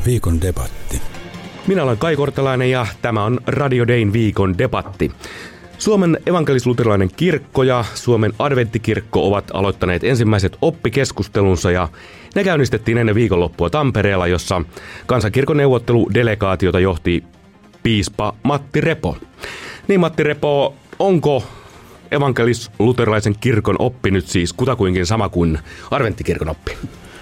Viikon debatti. Minä olen Kai Kortelainen ja tämä on Radio Dayn viikon debatti. Suomen evankelis-luterilainen kirkko ja Suomen adventtikirkko ovat aloittaneet ensimmäiset oppikeskustelunsa ja ne käynnistettiin ennen viikonloppua Tampereella, jossa kansankirkon neuvotteludelegaatiota johti piispa Matti Repo. Niin Matti Repo, onko evankelis-luterilaisen kirkon oppi nyt siis kutakuinkin sama kuin adventtikirkon oppi?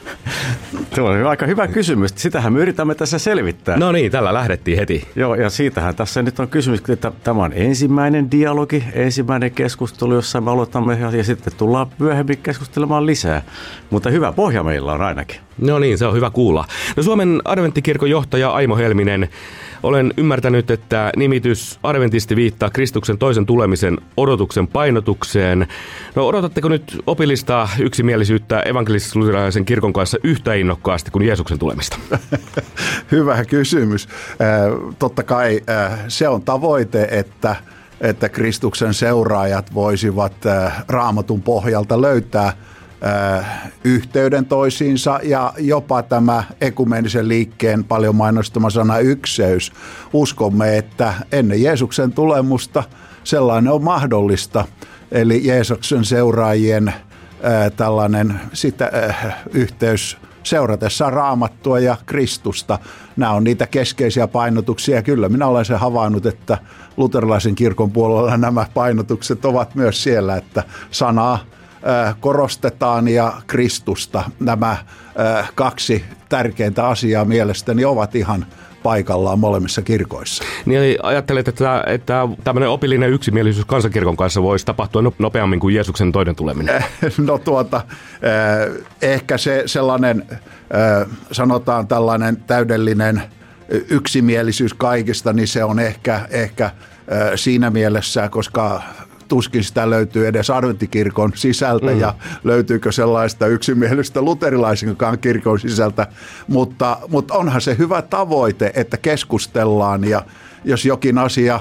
Tuo on aika hyvä kysymys. Sitähän me yritämme tässä selvittää. No niin, tällä lähdettiin heti. Joo, ja siitähän tässä nyt on kysymys, että tämä on ensimmäinen dialogi, ensimmäinen keskustelu, jossa me aloitamme ja sitten tullaan myöhemmin keskustelemaan lisää. Mutta hyvä pohja meillä on ainakin. No niin, se on hyvä kuulla. No Suomen adventtikirkon johtaja Aimo Helminen, olen ymmärtänyt, että nimitys adventisti viittaa Kristuksen toisen tulemisen odotuksen painotukseen. No odotatteko nyt opillista yksimielisyyttä evankelis-luterilaisen kirkon kanssa yhtä innokkaasti kuin Jeesuksen tulemista? Hyvä kysymys. Totta kai se on tavoite, että Kristuksen seuraajat voisivat Raamatun pohjalta löytää yhteyden toisiinsa ja jopa tämä ekumeenisen liikkeen paljon mainostama sana ykseys. Uskomme, että ennen Jeesuksen tulemusta sellainen on mahdollista. Eli Jeesuksen seuraajien tällainen yhteys seuratessaan Raamattua ja Kristusta. Nämä on niitä keskeisiä painotuksia. Kyllä minä olen sen havainnut, että luterilaisen kirkon puolella nämä painotukset ovat myös siellä, että sanaa korostetaan ja Kristusta. Nämä kaksi tärkeintä asiaa mielestäni ovat ihan paikallaan molemmissa kirkoissa. Niin eli ajattelet, että tämmöinen opillinen yksimielisyys kansankirkon kanssa voisi tapahtua nopeammin kuin Jeesuksen toinen tuleminen? No ehkä se sellainen, sanotaan tällainen täydellinen yksimielisyys kaikista, niin se on ehkä siinä mielessä, koska tuskin sitä löytyy edes adventtikirkon sisältä ja löytyykö sellaista yksimielistä luterilaisenkaan kirkon sisältä, mutta onhan se hyvä tavoite, että keskustellaan ja jos jokin asia,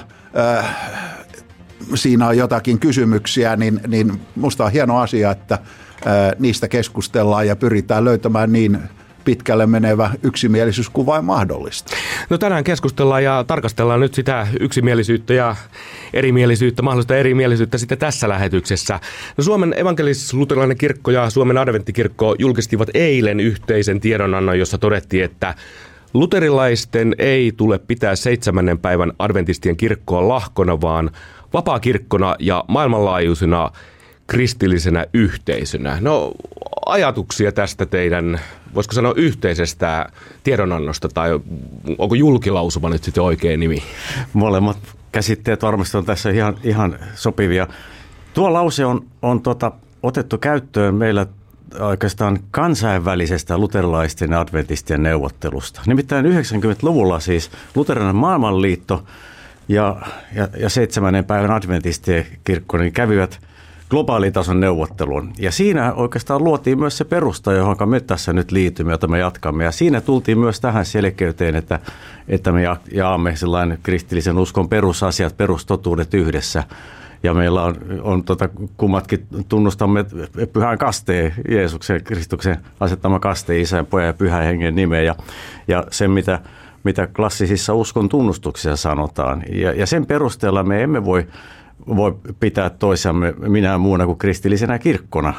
siinä on jotakin kysymyksiä, niin musta on hieno asia, että niistä keskustellaan ja pyritään löytämään niin pitkälle menevä yksimielisyys kuin vain mahdollista. No tänään keskustellaan ja tarkastellaan nyt sitä yksimielisyyttä ja erimielisyyttä, mahdollista erimielisyyttä sitten tässä lähetyksessä. No Suomen evankelis-luterilainen kirkko ja Suomen adventtikirkko julkistivat eilen yhteisen tiedonannon, jossa todettiin, että luterilaisten ei tule pitää 7. päivän adventistien kirkkoa lahkona, vaan vapaakirkkona ja maailmanlaajuisena kristillisenä yhteisönä. No ajatuksia tästä teidän, voisiko sanoa yhteisestä tiedonannosta, tai onko julkilausuma nyt sitten oikea nimi? Molemmat käsitteet varmasti on tässä ihan sopivia. Tuo lause on otettu käyttöön meillä oikeastaan kansainvälisestä luterilaisten ja adventistien neuvottelusta. Nimittäin 90-luvulla siis Luterilainen maailmanliitto ja 7. päivän adventistien kirkko niin kävivät globaalitason neuvottelun. Ja siinä oikeastaan luotiin myös se perusta, johon me tässä nyt liitymme, jota me jatkamme. Ja siinä tultiin myös tähän selkeyteen, että me jaamme sellainen kristillisen uskon perusasiat, perustotuudet yhdessä. Ja meillä on kummatkin tunnustamme pyhän kasteen, Jeesuksen, Kristuksen asettama kasteen, Isän, Pojan ja Pyhän Hengen nimeen. Ja sen, mitä klassisissa uskon tunnustuksissa sanotaan. Ja sen perusteella me emme voi pitää toisiamme minä muuna kuin kristillisenä kirkkona,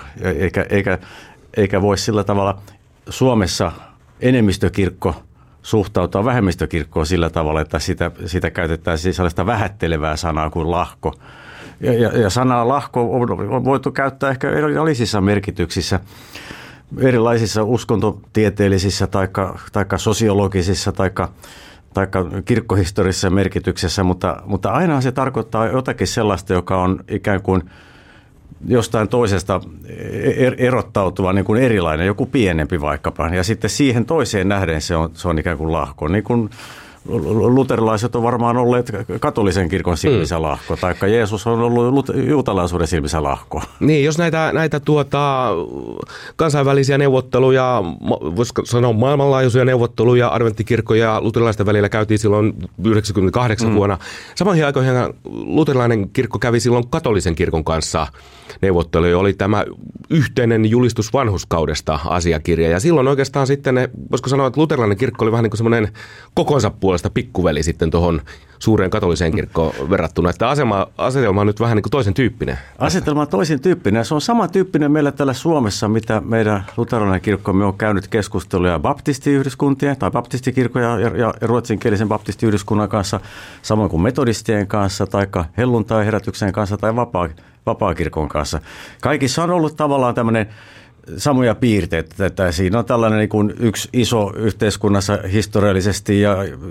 eikä voi sillä tavalla Suomessa enemmistökirkko suhtautua vähemmistökirkkoon sillä tavalla, että sitä käytettäisiin sellaista vähättelevää sanaa kuin lahko. Ja sanaa lahko on voitu käyttää ehkä erilaisissa merkityksissä, erilaisissa uskontotieteellisissä tai sosiologisissa tai kirkkohistorisessa merkityksessä, mutta aina se tarkoittaa jotakin sellaista, joka on ikään kuin jostain toisesta erottautuva niin kuin erilainen, joku pienempi vaikkapa. Ja sitten siihen toiseen nähden se on ikään kuin lahko. Niin kuin luterilaiset on varmaan olleet katolisen kirkon silmissä lahko, taikka Jeesus on ollut juutalaisuuden silmissä lahko. Niin, jos näitä kansainvälisiä neuvotteluja, voisiko sanoa maailmanlaajuisia neuvotteluja adventtikirkkoja ja luterilaisten välillä käytiin silloin 98 vuonna. Samoihin aikoihin luterilainen kirkko kävi silloin katolisen kirkon kanssa neuvotteluja. Oli tämä yhteinen julistus vanhurskaudesta -asiakirja. Ja silloin oikeastaan sitten, voisiko sanoa, että luterilainen kirkko oli vähän niin kuin semmoinen kokonsa puolesta pikkuveli sitten tuohon suureen katoliseen kirkkoon verrattuna. Että asetelma on nyt vähän niin kuin toisen tyyppinen. Asetelma on toisen tyyppinen. Se on samantyyppinen meillä täällä Suomessa, mitä meidän luterilainen kirkkomme on käynyt keskusteluja baptistiyhdyskuntien tai baptistikirkkoja ja ruotsinkielisen baptistiyhdyskunnan kanssa, samoin kuin metodistien kanssa tai helluntai-herätyksen kanssa tai vapaakirkon kanssa. Kaikissa on ollut tavallaan tämmöinen samoja piirteitä, että siinä on tällainen niin kuin yksi iso yhteiskunnassa historiallisesti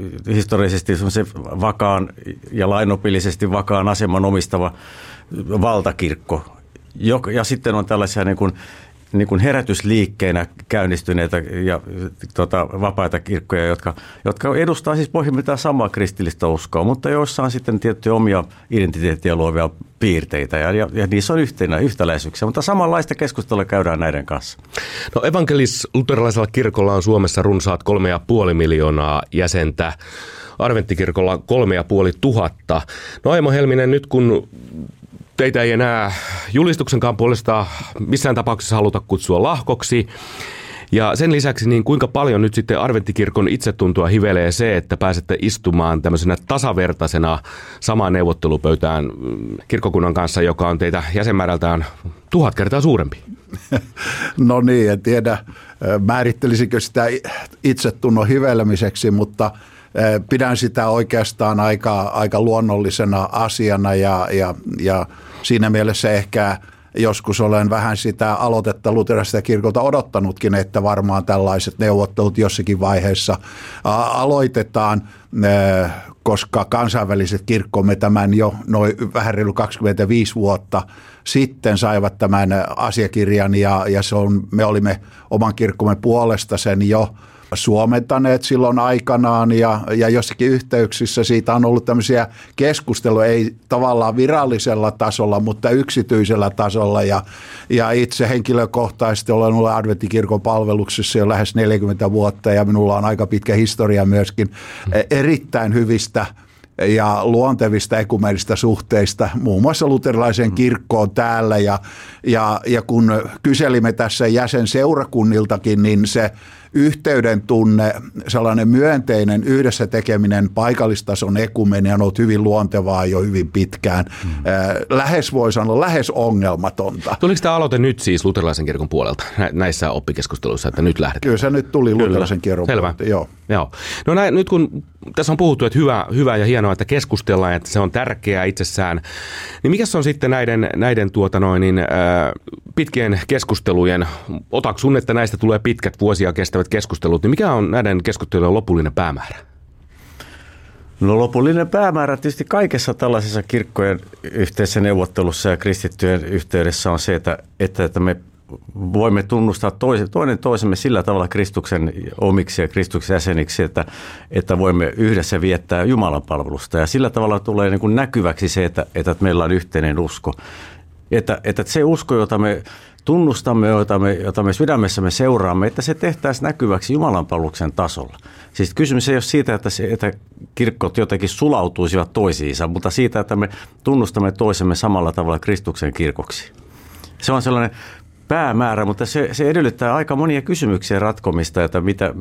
vakaan ja lainopillisesti vakaan aseman omistava valtakirkko. Ja sitten on tällaisia niin kuin herätysliikkeinä käynnistyneitä ja vapaita kirkkoja, jotka edustaa siis pohjimmiltaan samaa kristillistä uskoa, mutta joissa on sitten tiettyjä omia identiteettiä luovia piirteitä ja niissä on yhtäläisyyksiä, mutta samanlaista keskustelua käydään näiden kanssa. No evankelis-luterilaisella kirkolla on Suomessa runsaat 3,5 miljoonaa jäsentä, adventtikirkolla 3,5 tuhatta. No Aimo Helminen, nyt kun teitä ei enää julistuksenkaan puolesta missään tapauksessa haluta kutsua lahkoksi. Ja sen lisäksi, niin kuinka paljon nyt sitten adventtikirkon itsetuntoa hivelee se, että pääsette istumaan tämmöisenä tasavertaisena samaan neuvottelupöytään kirkkokunnan kanssa, joka on teitä jäsenmäärältään 1000 kertaa suurempi? No niin, en tiedä määrittelisikö sitä itsetunnon hivelemiseksi, mutta pidän sitä oikeastaan aika luonnollisena asiana ja siinä mielessä ehkä joskus olen vähän sitä aloitetta luterilaisesta kirkolta odottanutkin, että varmaan tällaiset neuvottelut jossakin vaiheessa aloitetaan, koska kansainväliset kirkkomme tämän jo noin vähän reilu 25 vuotta sitten saivat tämän asiakirjan ja me olimme oman kirkkomme puolesta sen jo suomentaneet silloin aikanaan ja jossakin yhteyksissä siitä on ollut tämmöisiä keskusteluja, ei tavallaan virallisella tasolla, mutta yksityisellä tasolla ja itse henkilökohtaisesti olen ollut adventtikirkon palveluksessa jo lähes 40 vuotta ja minulla on aika pitkä historia myöskin erittäin hyvistä ja luontevista ekumenisista suhteista, muun muassa luterilaisen kirkkoon täällä ja kun kyselimme tässä jäsenseurakunniltakin, niin se yhteyden tunne, sellainen myönteinen yhdessä tekeminen paikallistason ekumenia on ollut hyvin luontevaa jo hyvin pitkään. Lähes voi sanoa, lähes ongelmatonta. Tuliko tämä aloite nyt siis luterilaisen kirkon puolelta näissä oppikeskusteluissa, että nyt lähdetään? Kyllä se nyt tuli luterilaisen kirkon puolelta, joo. No nyt kun tässä on puhuttu, että hyvä ja hienoa, että keskustellaan, että se on tärkeää itsessään, niin mikä on sitten näiden pitkien keskustelujen, otaksun, että näistä tulee pitkät vuosia kestävät keskustelut, niin mikä on näiden keskustelujen lopullinen päämäärä? No lopullinen päämäärä tietysti kaikessa tällaisessa kirkkojen yhteisessä neuvottelussa ja kristittyjen yhteydessä on se, että me voimme tunnustaa toinen toisemme sillä tavalla Kristuksen omiksi ja Kristuksen jäseniksi, että voimme yhdessä viettää Jumalan palvelusta. Ja sillä tavalla tulee niin kuin näkyväksi se, että meillä on yhteinen usko. Että se usko, jota me tunnustamme, jota me sydämessämme seuraamme, että se tehtäisiin näkyväksi Jumalan palveluksen tasolla. Siis kysymys ei ole siitä, että kirkkot jotenkin sulautuisivat toisiinsa, mutta siitä, että me tunnustamme toisemme samalla tavalla Kristuksen kirkoksi. Se on sellainen päämäärä, mutta se edellyttää aika monia kysymyksiä ratkomista, että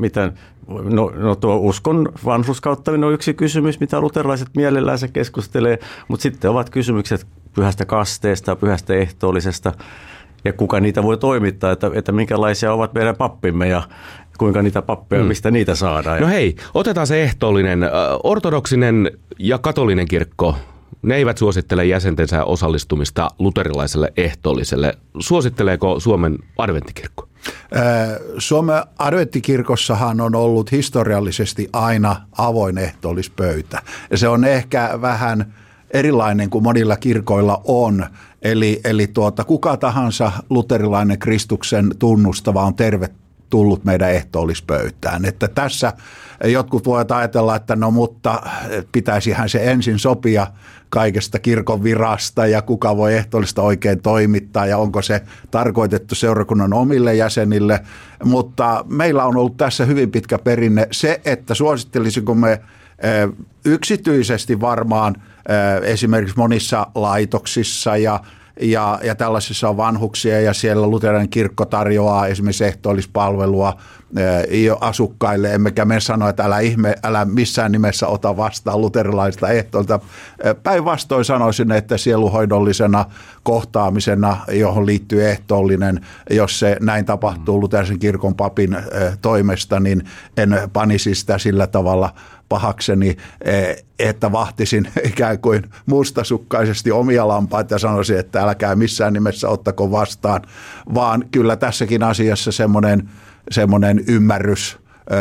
tuo uskon vanhurskauttaminen on yksi kysymys, mitä luterilaiset mielellään se keskustelee, mutta sitten ovat kysymykset pyhästä kasteesta, pyhästä ehtoollisesta ja kuka niitä voi toimittaa, että minkälaisia ovat meidän pappimme ja kuinka niitä pappeja, mistä niitä saadaan. No hei, otetaan se ehtoollinen. Ortodoksinen ja katolinen kirkko, ne eivät suosittele jäsentensä osallistumista luterilaiselle ehtoolliselle. Suositteleeko Suomen adventtikirkko? Suomen adventtikirkossahan on ollut historiallisesti aina avoin ehtoollispöytä. Ja se on ehkä vähän erilainen kuin monilla kirkoilla on. Eli kuka tahansa luterilainen Kristuksen tunnustava on tullut meidän ehtoollispöytään. Että tässä jotkut voivat ajatella, että no mutta pitäisihän se ensin sopia kaikesta kirkon virasta ja kuka voi ehtoollista oikein toimittaa ja onko se tarkoitettu seurakunnan omille jäsenille. Mutta meillä on ollut tässä hyvin pitkä perinne se, että suosittelisinko me yksityisesti varmaan esimerkiksi monissa laitoksissa ja tällaisissa on vanhuksia ja siellä luterilainen kirkko tarjoaa esimerkiksi ehtoollispalvelua asukkaille, emmekä me sano, että älä missään nimessä ota vastaan luterilaista ehtoolta. Päinvastoin sanoisin, että sieluhoidollisena kohtaamisena, johon liittyy ehtoollinen, jos se näin tapahtuu luterilaisen kirkon papin toimesta, niin en panisi sitä sillä tavalla pahakseni, että vahtisin ikään kuin mustasukkaisesti omia lampaita ja sanoisin, että älkää missään nimessä ottako vastaan, vaan kyllä tässäkin asiassa semmoinen ymmärrys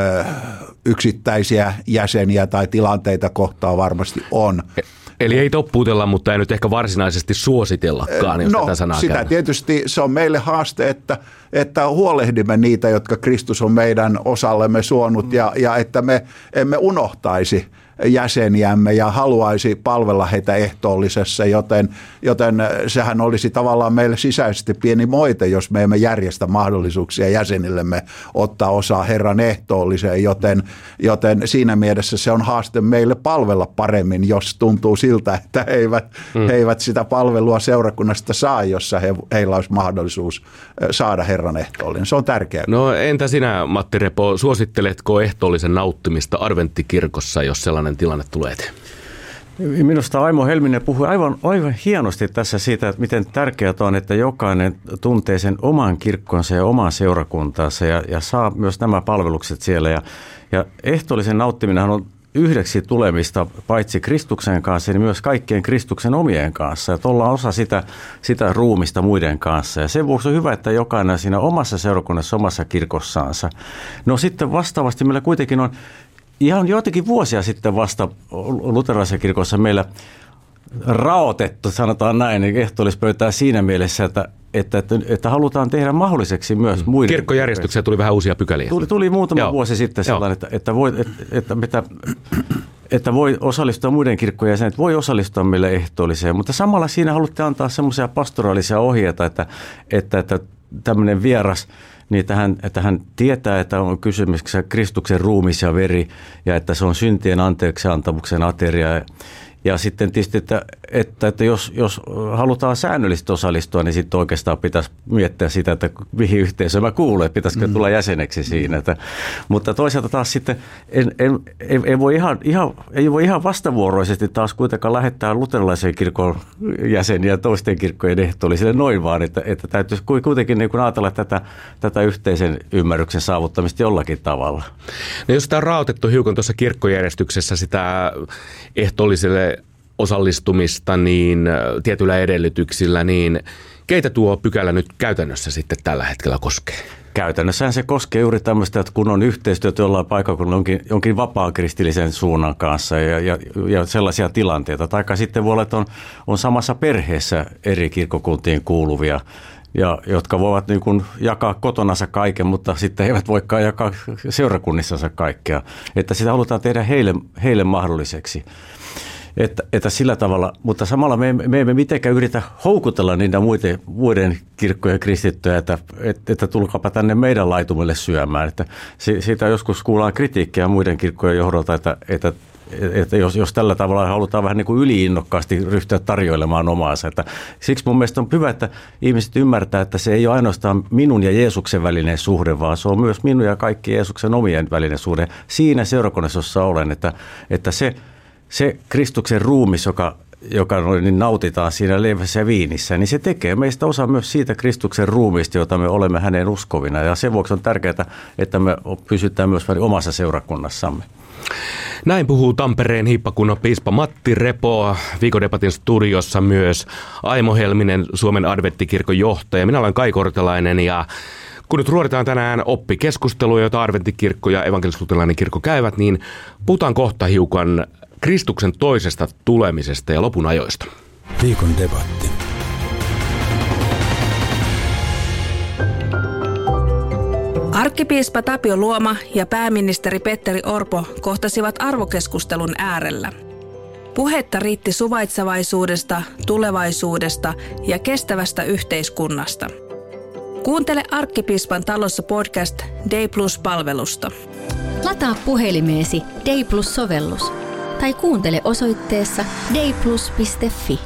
yksittäisiä jäseniä tai tilanteita kohtaan varmasti on. Eli ei toppuutella, mutta ei nyt ehkä varsinaisesti suositellakaan, jos tätä sanaa sitä käydään. Tietysti se on meille haaste, että huolehdimme niitä, jotka Kristus on meidän osallemme suonut ja että me emme unohtaisi jäseniämme ja haluaisi palvella heitä ehtoollisessa, joten sehän olisi tavallaan meille sisäisesti pieni moite, jos me emme järjestä mahdollisuuksia jäsenillemme ottaa osaa Herran ehtoolliseen, joten siinä mielessä se on haaste meille palvella paremmin, jos tuntuu siltä, että he eivät sitä palvelua seurakunnasta saa, jossa heillä olisi mahdollisuus saada Herran ehtoollinen. Se on tärkeää. No entä sinä, Matti Repo, suositteletko ehtoollisen nauttimista adventtikirkossa, jos sellainen tilanne tulee eteen? Minusta Aimo Helminen puhui aivan hienosti tässä siitä, että miten tärkeää on, että jokainen tuntee sen oman kirkkonsa ja oman seurakuntaansa ja saa myös nämä palvelukset siellä. Ja ehtoollisen nauttiminen on yhdeksi tulemista paitsi Kristuksen kanssa, niin myös kaikkien Kristuksen omien kanssa. Että ollaan osa sitä ruumista muiden kanssa. Ja sen vuoksi on hyvä, että jokainen siinä omassa seurakunnassa, omassa kirkossaansa. No sitten vastaavasti meillä kuitenkin on ihan joitakin vuosia sitten vasta luterilaisessa kirkossa meillä raotettu, sanotaan näin, ehtoollispöytää siinä mielessä, että halutaan tehdä mahdolliseksi myös muiden. Kirkkojärjestykseen tuli vähän uusia pykäliä. Tuli muutama vuosi sitten sellainen, että voi osallistua muiden kirkkojen jäsenet, voi osallistua meille ehtoolliseen, mutta samalla siinä haluttiin antaa semmoisia pastoraalisia ohjeita, että tämmöinen vieras, niin että hän tietää, että on kysymyksessä Kristuksen ruumis ja veri ja että se on syntien anteeksiantamuksen ateria. Ja sitten tietysti, että jos halutaan säännöllisesti osallistua, niin sitten oikeastaan pitäisi miettiä sitä, että mihin yhteisöön mä kuulun, että pitäisikö tulla jäseneksi siinä. Mutta toisaalta taas sitten ei voi ihan vastavuoroisesti taas kuitenkaan lähettää luterilaisen kirkon jäseniä toisten kirkkojen ehtoollisille noin vaan, että täytyisi kuitenkin niin kuin ajatella tätä yhteisen ymmärryksen saavuttamista jollakin tavalla. No jos sitä on raotettu hiukan tuossa kirkkojärjestyksessä sitä ehtoolliselle osallistumista niin tietyillä edellytyksillä, niin keitä tuo pykälä nyt käytännössä sitten tällä hetkellä koskee? Käytännössähän se koskee juuri tämmöistä, että kun on yhteistyötä jollain paikkakunnalla jonkin vapaa-kristillisen suunnan kanssa ja sellaisia tilanteita. Tai sitten voi olla, että on samassa perheessä eri kirkkokuntiin kuuluvia, ja jotka voivat niin kuin jakaa kotonansa kaiken, mutta sitten eivät voikaan jakaa seurakunnissansa kaikkea. Että sitä halutaan tehdä heille mahdolliseksi. Että sillä tavalla, mutta samalla me emme mitenkään yritä houkutella niitä muiden kirkkojen kristittyjä, että tulkaapa tänne meidän laitumelle syömään. Että siitä joskus kuullaan kritiikkiä muiden kirkkojen johdolta, että jos tällä tavalla halutaan vähän niin kuin yliinnokkaasti ryhtyä tarjoilemaan omaansa. Että siksi mun mielestä on hyvä, että ihmiset ymmärtää, että se ei ole ainoastaan minun ja Jeesuksen välinen suhde, vaan se on myös minun ja kaikki Jeesuksen omien välinen suhde. Siinä seurakunnassa, jossa olen, että se Kristuksen ruumis, joka niin nautitaan siinä leivässä ja viinissä, niin se tekee meistä osa myös siitä Kristuksen ruumista, jota me olemme hänen uskovina. Ja sen vuoksi on tärkeää, että me pysytään myös omassa seurakunnassamme. Näin puhuu Tampereen hiippakunnan piispa Matti Repo, Viikon-debatin studiossa myös Aimo Helminen, Suomen adventtikirkon johtaja. Minä olen Kai Kortelainen ja kun nyt ruoditaan tänään oppikeskustelua, jota adventtikirkko ja evankelis-luterilainen kirkko käyvät, niin puhutaan kohta hiukan Kristuksen toisesta tulemisesta ja lopun ajoista. Viikon debatti. Arkkipiispa Tapio Luoma ja pääministeri Petteri Orpo kohtasivat arvokeskustelun äärellä. Puhetta riitti suvaitsevaisuudesta, tulevaisuudesta ja kestävästä yhteiskunnasta. Kuuntele Arkkipiispan talossa podcast Day Plus-palvelusta. Lataa puhelimeesi Day Plus-sovellus tai kuuntele osoitteessa dayplus.fi.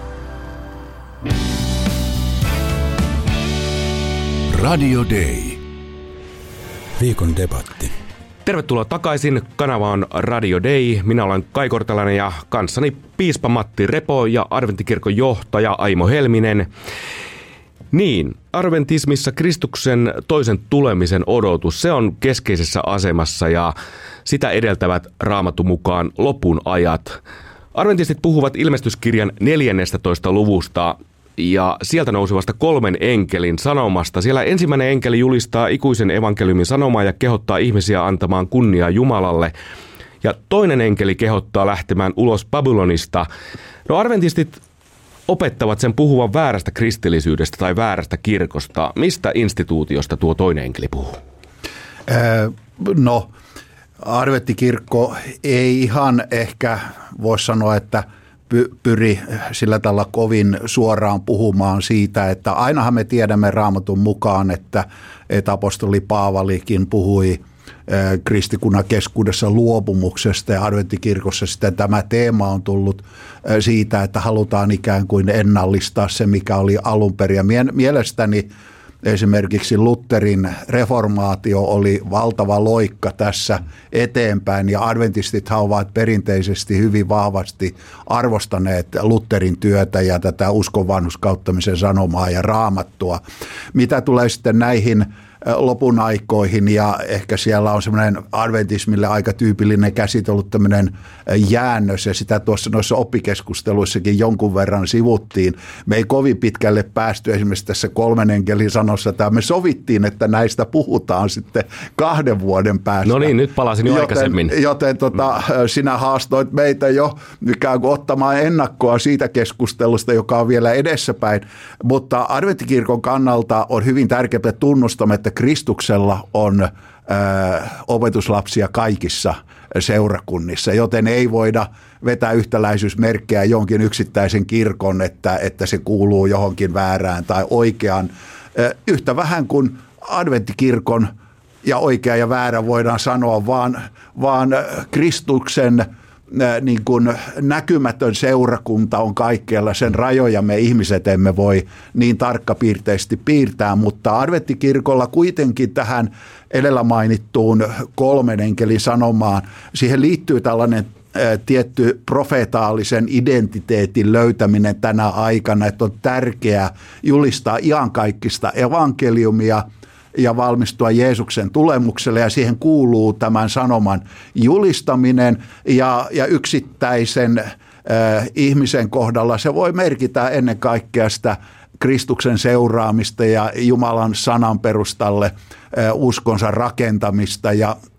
Radio Day. Viikon debatti. Tervetuloa takaisin. Kanava on Radio Day. Minä olen Kai Kortelainen ja kanssani piispa Matti Repo ja Adventtikirkon johtaja Aimo Helminen. Niin, adventismissa Kristuksen toisen tulemisen odotus, se on keskeisessä asemassa ja sitä edeltävät Raamatun mukaan lopun ajat. Adventistit puhuvat ilmestyskirjan 14. luvusta ja sieltä nousevasta 3 enkelin sanomasta. Siellä ensimmäinen enkeli julistaa ikuisen evankeliumin sanomaa ja kehottaa ihmisiä antamaan kunniaa Jumalalle. Ja toinen enkeli kehottaa lähtemään ulos Babylonista. No adventistit opettavat sen puhuvan väärästä kristillisyydestä tai väärästä kirkosta. Mistä instituutiosta tuo toinen enkeli puhuu? No, adventtikirkko ei ihan ehkä voi sanoa, että pyri sillä tavalla kovin suoraan puhumaan siitä, että ainahan me tiedämme Raamatun mukaan, että apostoli Paavalikin puhui kristikunnan keskuudessa luopumuksesta ja adventtikirkossa sitten tämä teema on tullut siitä, että halutaan ikään kuin ennallistaa se, mikä oli alun perin. Ja mielestäni esimerkiksi Lutherin reformaatio oli valtava loikka tässä eteenpäin ja adventistithan ovat perinteisesti hyvin vahvasti arvostaneet Lutherin työtä ja tätä uskon vanhurskauttamisen sanomaa ja Raamattua. Mitä tulee sitten näihin lopun aikoihin ja ehkä siellä on semmoinen adventismille aika tyypillinen käsite ollut tämmöinen jäännös ja sitä tuossa noissa oppikeskusteluissakin jonkun verran sivuttiin. Me ei kovin pitkälle päästy esimerkiksi tässä 3 enkelin sanossa, että me sovittiin, että näistä puhutaan sitten 2 vuoden päästä. No niin, nyt palasin jo aikaisemmin. Joten sinä haastoit meitä jo ikään kuin ottamaan ennakkoa siitä keskustelusta, joka on vielä edessäpäin, mutta adventtikirkon kannalta on hyvin tärkeää tunnustamme, että Kristuksella on opetuslapsia kaikissa seurakunnissa, joten ei voida vetää yhtäläisyysmerkkejä jonkin yksittäisen kirkon, että se kuuluu johonkin väärään tai oikeaan. Yhtä vähän kuin adventtikirkon ja oikea ja väärä voidaan sanoa, vaan Kristuksen niin kuin näkymätön seurakunta on kaikkialla, sen rajoja me ihmiset emme voi niin tarkkapiirteisesti piirtää, mutta adventtikirkolla kuitenkin tähän edellä mainittuun 3 enkelin sanomaan, siihen liittyy tällainen tietty profeetaalisen identiteetin löytäminen tänä aikana, että on tärkeää julistaa iankaikkista evankeliumia ja valmistua Jeesuksen tulemukselle ja siihen kuuluu tämän sanoman julistaminen ja yksittäisen ihmisen kohdalla se voi merkitä ennen kaikkea sitä Kristuksen seuraamista ja Jumalan sanan perustalle uskonsa rakentamista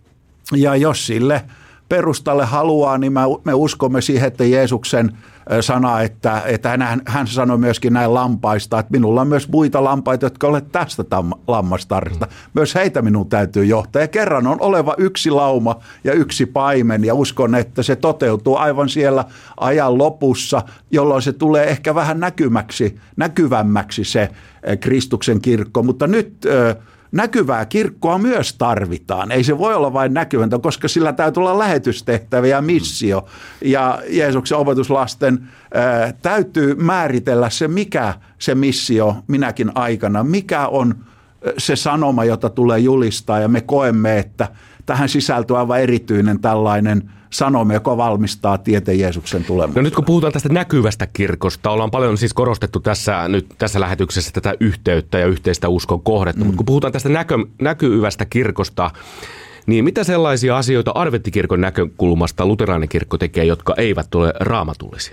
ja jos sille perustalle haluaa, niin me uskomme siihen, että Jeesuksen sana, että hän sanoi myöskin näin lampaista, että minulla on myös muita lampaita, jotka olet tästä lammastarrasta. Myös heitä minun täytyy johtaa. Ja kerran on oleva yksi lauma ja yksi paimen ja uskon, että se toteutuu aivan siellä ajan lopussa, jolloin se tulee ehkä vähän näkyvämmäksi se Kristuksen kirkko. Mutta nyt näkyvää kirkkoa myös tarvitaan. Ei se voi olla vain näkyväntä, koska sillä täytyy olla lähetystehtävä ja missio. Ja Jeesuksen opetuslasten täytyy määritellä se, mikä se missio minäkin aikana, mikä on se sanoma, jota tulee julistaa. Ja me koemme, että tähän sisältyy aivan erityinen tällainen sanoma, joka valmistaa tieteen Jeesuksen tulemaan. No nyt kun puhutaan tästä näkyvästä kirkosta, ollaan paljon siis korostettu tässä lähetyksessä tätä yhteyttä ja yhteistä uskon kohdetta, mutta kun puhutaan tästä näkyvästä kirkosta, niin mitä sellaisia asioita adventtikirkon näkökulmasta luterilainen kirkko tekee, jotka eivät ole raamatullisia?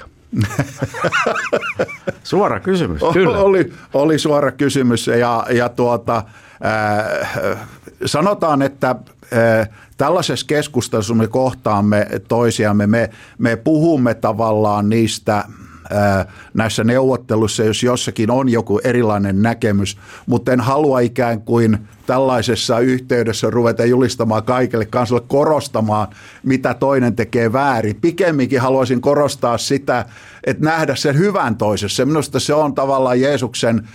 Suora kysymys. Kyllä. Oli suora kysymys ja sanotaan, että tällaisessa keskustelussa me kohtaamme toisiamme, me puhumme tavallaan niistä näissä neuvotteluissa, jos jossakin on joku erilainen näkemys, mutta en halua ikään kuin tällaisessa yhteydessä ruveta julistamaan kaikille kansalle, korostamaan, mitä toinen tekee väärin. Pikemminkin haluaisin korostaa sitä, että nähdä sen hyvän toisessa. Minusta se on tavallaan Jeesuksen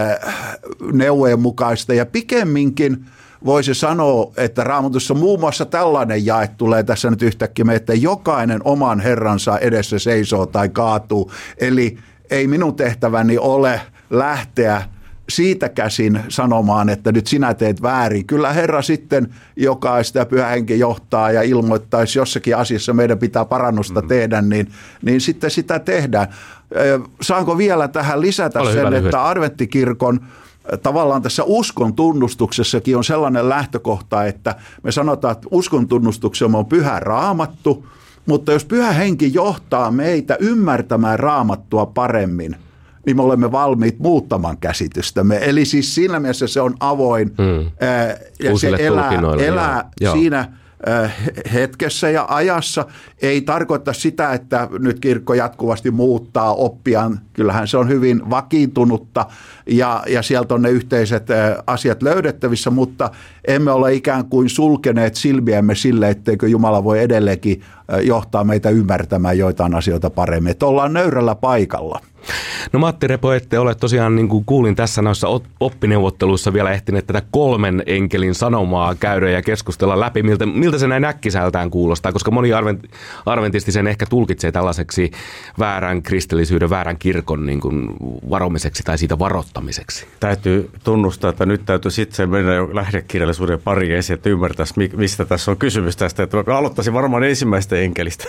neuvojen mukaista, ja pikemminkin voisi sanoa, että Raamatussa muun muassa tällainen jae tulee tässä nyt yhtäkkiä, että jokainen oman Herransa edessä seisoo tai kaatuu. Eli ei minun tehtäväni ole lähteä siitä käsin sanomaan, että nyt sinä teet väärin. Kyllä Herra sitten, joka sitä Pyhä Henki johtaa ja ilmoittaisi jossakin asiassa meidän pitää parannusta tehdä, niin sitten sitä tehdään. Saanko vielä tähän lisätä sen, että adventtikirkon tavallaan tässä uskon tunnustuksessakin on sellainen lähtökohta, että me sanotaan, että uskon tunnustuksemme on Pyhä Raamattu, mutta jos Pyhä Henki johtaa meitä ymmärtämään Raamattua paremmin, niin me olemme valmiit muuttamaan käsitystämme. Eli siis siinä mielessä se on avoin ja se elää siinä hetkessä ja ajassa. Ei tarkoita sitä, että nyt kirkko jatkuvasti muuttaa oppiaan. Kyllähän se on hyvin vakiintunutta ja sieltä on ne yhteiset asiat löydettävissä, mutta emme ole ikään kuin sulkeneet silmiämme sille, etteikö Jumala voi edelleenkin johtaa meitä ymmärtämään joitain asioita paremmin. Että ollaan nöyrällä paikalla. No Matti Repo, ette ole tosiaan, niin kuin kuulin tässä noissa oppineuvotteluissa vielä ehtineet tätä 3 enkelin sanomaa käydä ja keskustella läpi, miltä se näin äkkisältään kuulostaa, koska moni adventisti sen ehkä tulkitsee tällaiseksi väärän kristillisyyden, väärän kirkon niin kuin varomiseksi tai siitä varoittamiseksi. Täytyy tunnustaa, että nyt täytyy sitten mennä jo lähdekirjallisuuden pari esiin, että ymmärtäisi, mistä tässä on kysymys tästä. Että aloittaisin varmaan ensimmäistä enkelistä.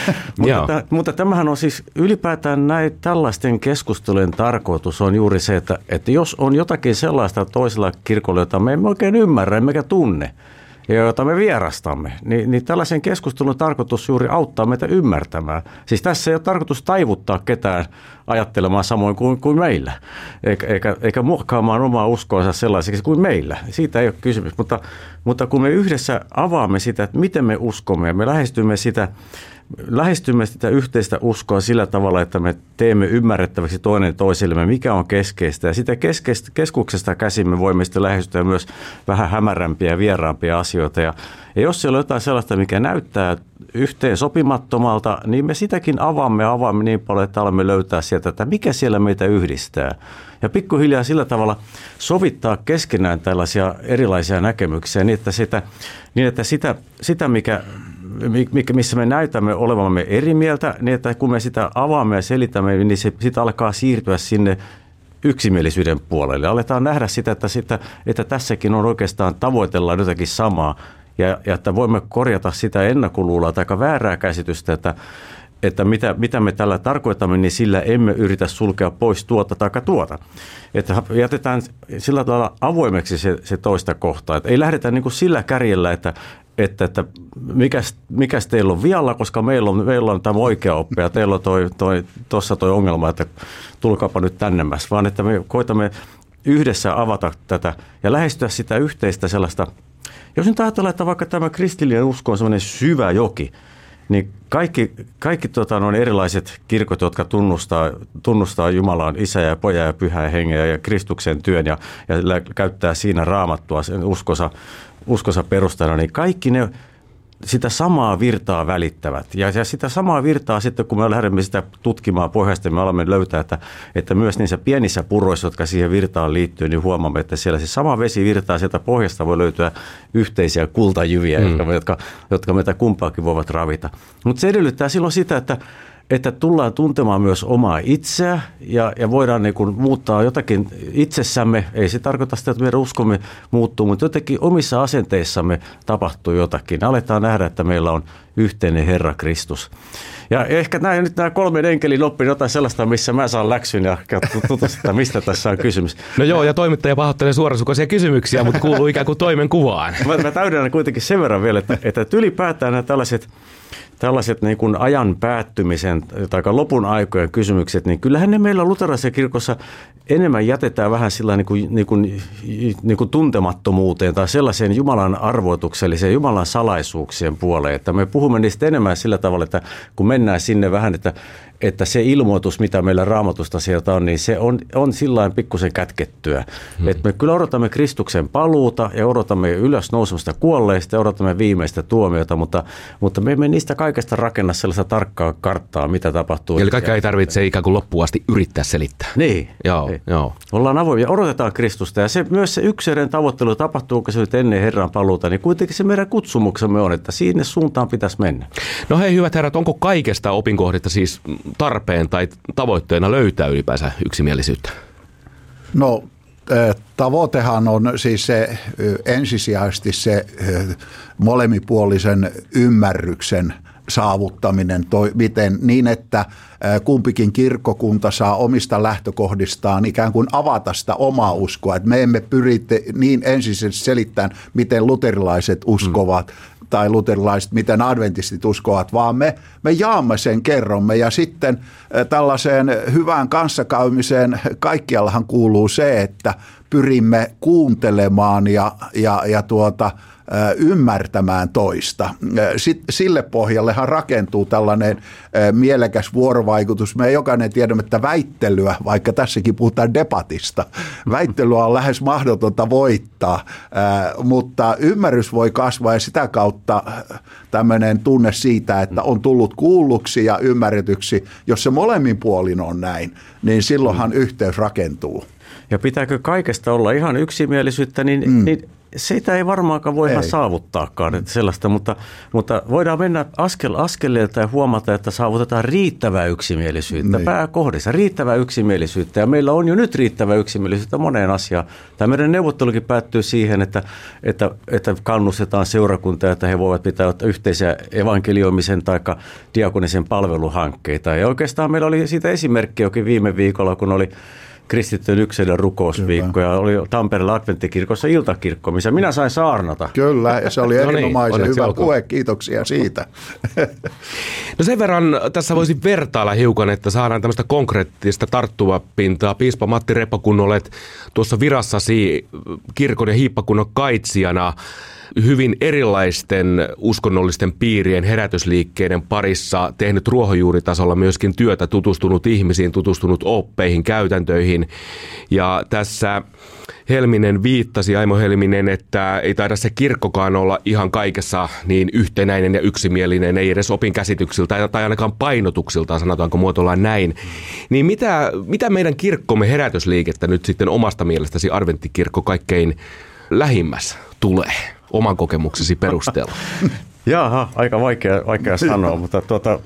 mutta tämähän on siis ylipäätään näin tällaisten keskustelujen tarkoitus on juuri se, että jos on jotakin sellaista toisella kirkolla, jota me emme oikein ymmärrä, emmekä tunne, ja jota me vierastamme, niin tällaisen keskustelun tarkoitus juuri auttaa meitä ymmärtämään. Siis tässä ei ole tarkoitus taivuttaa ketään ajattelemaan samoin kuin meillä, eikä muokkaamaan omaa uskoansa sellaiseksi kuin meillä. Siitä ei ole kysymys, mutta kun me yhdessä avaamme sitä, että miten me uskomme ja me lähestymme sitä yhteistä uskoa sillä tavalla, että me teemme ymmärrettäväksi toinen toisillemme, mikä on keskeistä. Ja sitä keskuksesta käsin me voimme sitten lähestyä myös vähän hämärämpiä ja vieraampia asioita. Ja jos siellä on jotain sellaista, mikä näyttää yhteen sopimattomalta, niin me sitäkin avaamme niin paljon, että alamme löytää sieltä, että mikä siellä meitä yhdistää. Ja pikkuhiljaa sillä tavalla sovittaa keskenään tällaisia erilaisia näkemyksiä niin, että sitä missä me näytämme olevamme eri mieltä, niin että kun me sitä avaamme ja selitämme, niin sitä alkaa siirtyä sinne yksimielisyyden puolelle. Aletaan nähdä sitä, että tässäkin on oikeastaan tavoitellaan jotakin samaa ja että voimme korjata sitä ennakkoluuloa tai väärää käsitystä, että mitä me tällä tarkoitamme, niin sillä emme yritä sulkea pois tuota tai tuota. Että jätetään sillä tavalla avoimeksi se toista kohtaa. Että ei lähdetä niin kuin sillä kärjellä, että mikäs teillä on vialla, koska meillä on tämä oikea oppi ja teillä on tuossa toi ongelma, että tulkaapa nyt tännemmäs, vaan että me koitamme yhdessä avata tätä ja lähestyä sitä yhteistä sellaista. Jos nyt ajatellaan, että vaikka tämä kristillinen usko on sellainen syvä joki, niin kaikki erilaiset kirkot, jotka tunnustaa Jumalan Isä ja Poja ja Pyhää Hengeä ja Kristuksen työn ja käyttää siinä Raamattua sen uskonsa perustana, niin kaikki ne sitä samaa virtaa välittävät. Ja sitä samaa virtaa sitten, kun me lähdemme sitä tutkimaan pohjasta, me alamme löytää, että myös niissä pienissä puroissa, jotka siihen virtaan liittyy, niin huomaamme, että siellä se sama vesi virtaa sieltä pohjasta, voi löytyä yhteisiä kultajyviä, jotka meitä kumpaakin voivat ravita. Mutta se edellyttää silloin sitä, että tullaan tuntemaan myös omaa itseä ja voidaan niin kuin muuttaa jotakin itsessämme. Ei se tarkoita sitä, että meidän uskomme muuttuu, mutta jotenkin omissa asenteissamme tapahtuu jotakin. Aletaan nähdä, että meillä on yhteinen Herra Kristus. Ja ehkä nämä 3 enkelin oppin jotain sellaista, missä mä saan läksyn ja tutustua, mistä tässä on kysymys. No joo, ja toimittaja pahoittelee suorasukaisia kysymyksiä, mutta kuuluu ikään kuin toimenkuvaan. Mä täydennän kuitenkin sen verran vielä, että ylipäätään nämä tällaiset niin kuin ajan päättymisen tai lopun aikojen kysymykset, niin kyllähän ne meillä luterilaisessa kirkossa enemmän jätetään vähän sillä niin kuin tuntemattomuuteen tai sellaiseen Jumalan arvoitukselliseen, Jumalan salaisuuksien puoleen, että me puhumme niistä enemmän sillä tavalla, että kun mennään sinne vähän, että se ilmoitus, mitä meillä Raamatusta sieltä on, niin se on sillain pikkusen kätkettyä. Että me kyllä odotamme Kristuksen paluuta ja odotamme ylösnousemasta kuolleista ja odotamme viimeistä tuomiota, mutta me emme niistä kaikesta rakenna sellaista tarkkaa karttaa, mitä tapahtuu. Eli kaikkea ei tarvitse ikään kuin loppuun asti yrittää selittää. Niin. Joo. Ollaan avoimia, odotetaan Kristusta ja myös se yksilöiden tavoittelu, tapahtuuko se nyt ennen Herran paluuta, niin kuitenkin se meidän kutsumuksemme on, että sinne suuntaan pitäisi mennä. No hei hyvät herrat, onko kaikesta opinkohdista siis tarpeen tai tavoitteena löytää ylipäänsä yksimielisyyttä? No tavoitehan on siis se ensisijaisesti se molemminpuolisen ymmärryksen saavuttaminen, miten niin, että kumpikin kirkkokunta saa omista lähtökohdistaan ikään kuin avata sitä omaa uskoa. Että me emme pyri niin ensisijaisesti selittämään, miten luterilaiset uskovat tai luterilaiset, miten adventistit uskovat, vaan me jaamme sen, kerromme ja sitten tällaiseen hyvään kanssakäymiseen kaikkiallahan kuuluu se, että pyrimme kuuntelemaan ja ymmärtämään toista. Sille pohjallehan rakentuu tällainen mielekäs vuorovaikutus. Me jokainen tiedämme, että väittelyä, vaikka tässäkin puhutaan debatista, väittelyä on lähes mahdotonta voittaa, mutta ymmärrys voi kasvaa ja sitä kautta tämmöinen tunne siitä, että on tullut kuulluksi ja ymmärretyksi. Jos se molemmin puolin on näin, niin silloinhan yhteys rakentuu. Ja pitääkö kaikesta olla ihan yksimielisyyttä, niin sitä ei varmaankaan voi ihan saavuttaakaan että sellaista, mutta voidaan mennä askeleelta ja huomata, että saavutetaan riittävää yksimielisyyttä pääkohdissa, riittävää yksimielisyyttä. Ja meillä on jo nyt riittävää yksimielisyyttä moneen asiaan. Tämä meidän neuvottelukin päättyy siihen, että kannustetaan seurakuntaa, että he voivat pitää yhteisiä evankelioimisen tai diakonisen palveluhankkeita. Ja oikeastaan meillä oli siitä esimerkki jokin viime viikolla, kun oli kristittyjen yksilön rukousviikko ja oli Tampereella adventtikirkossa iltakirkko, missä minä sain saarnata. Kyllä, ja se oli erinomaisen hyvä puhe. Kiitoksia siitä. No sen verran tässä voisi vertailla hiukan, että saadaan tämmöistä konkreettista tarttuvapintaa. Piispa Matti Repo, kun olet tuossa virassasi kirkon ja hiippakunnan kaitsijana, hyvin erilaisten uskonnollisten piirien herätysliikkeiden parissa tehnyt ruohonjuuritasolla myöskin työtä, tutustunut ihmisiin, tutustunut oppeihin, käytäntöihin. Ja tässä Helminen viittasi, Aimo Helminen, että ei taida se kirkkokaan olla ihan kaikessa niin yhtenäinen ja yksimielinen, ei edes opinkäsityksiltä tai ainakaan painotuksiltaan, sanotaanko muotoillaan näin. Niin mitä meidän kirkkomme herätysliikettä nyt sitten omasta mielestäsi adventtikirkko kaikkein lähimmäs tulee oman kokemuksesi perusteella? Jaha, aika vaikea sanoa, mutta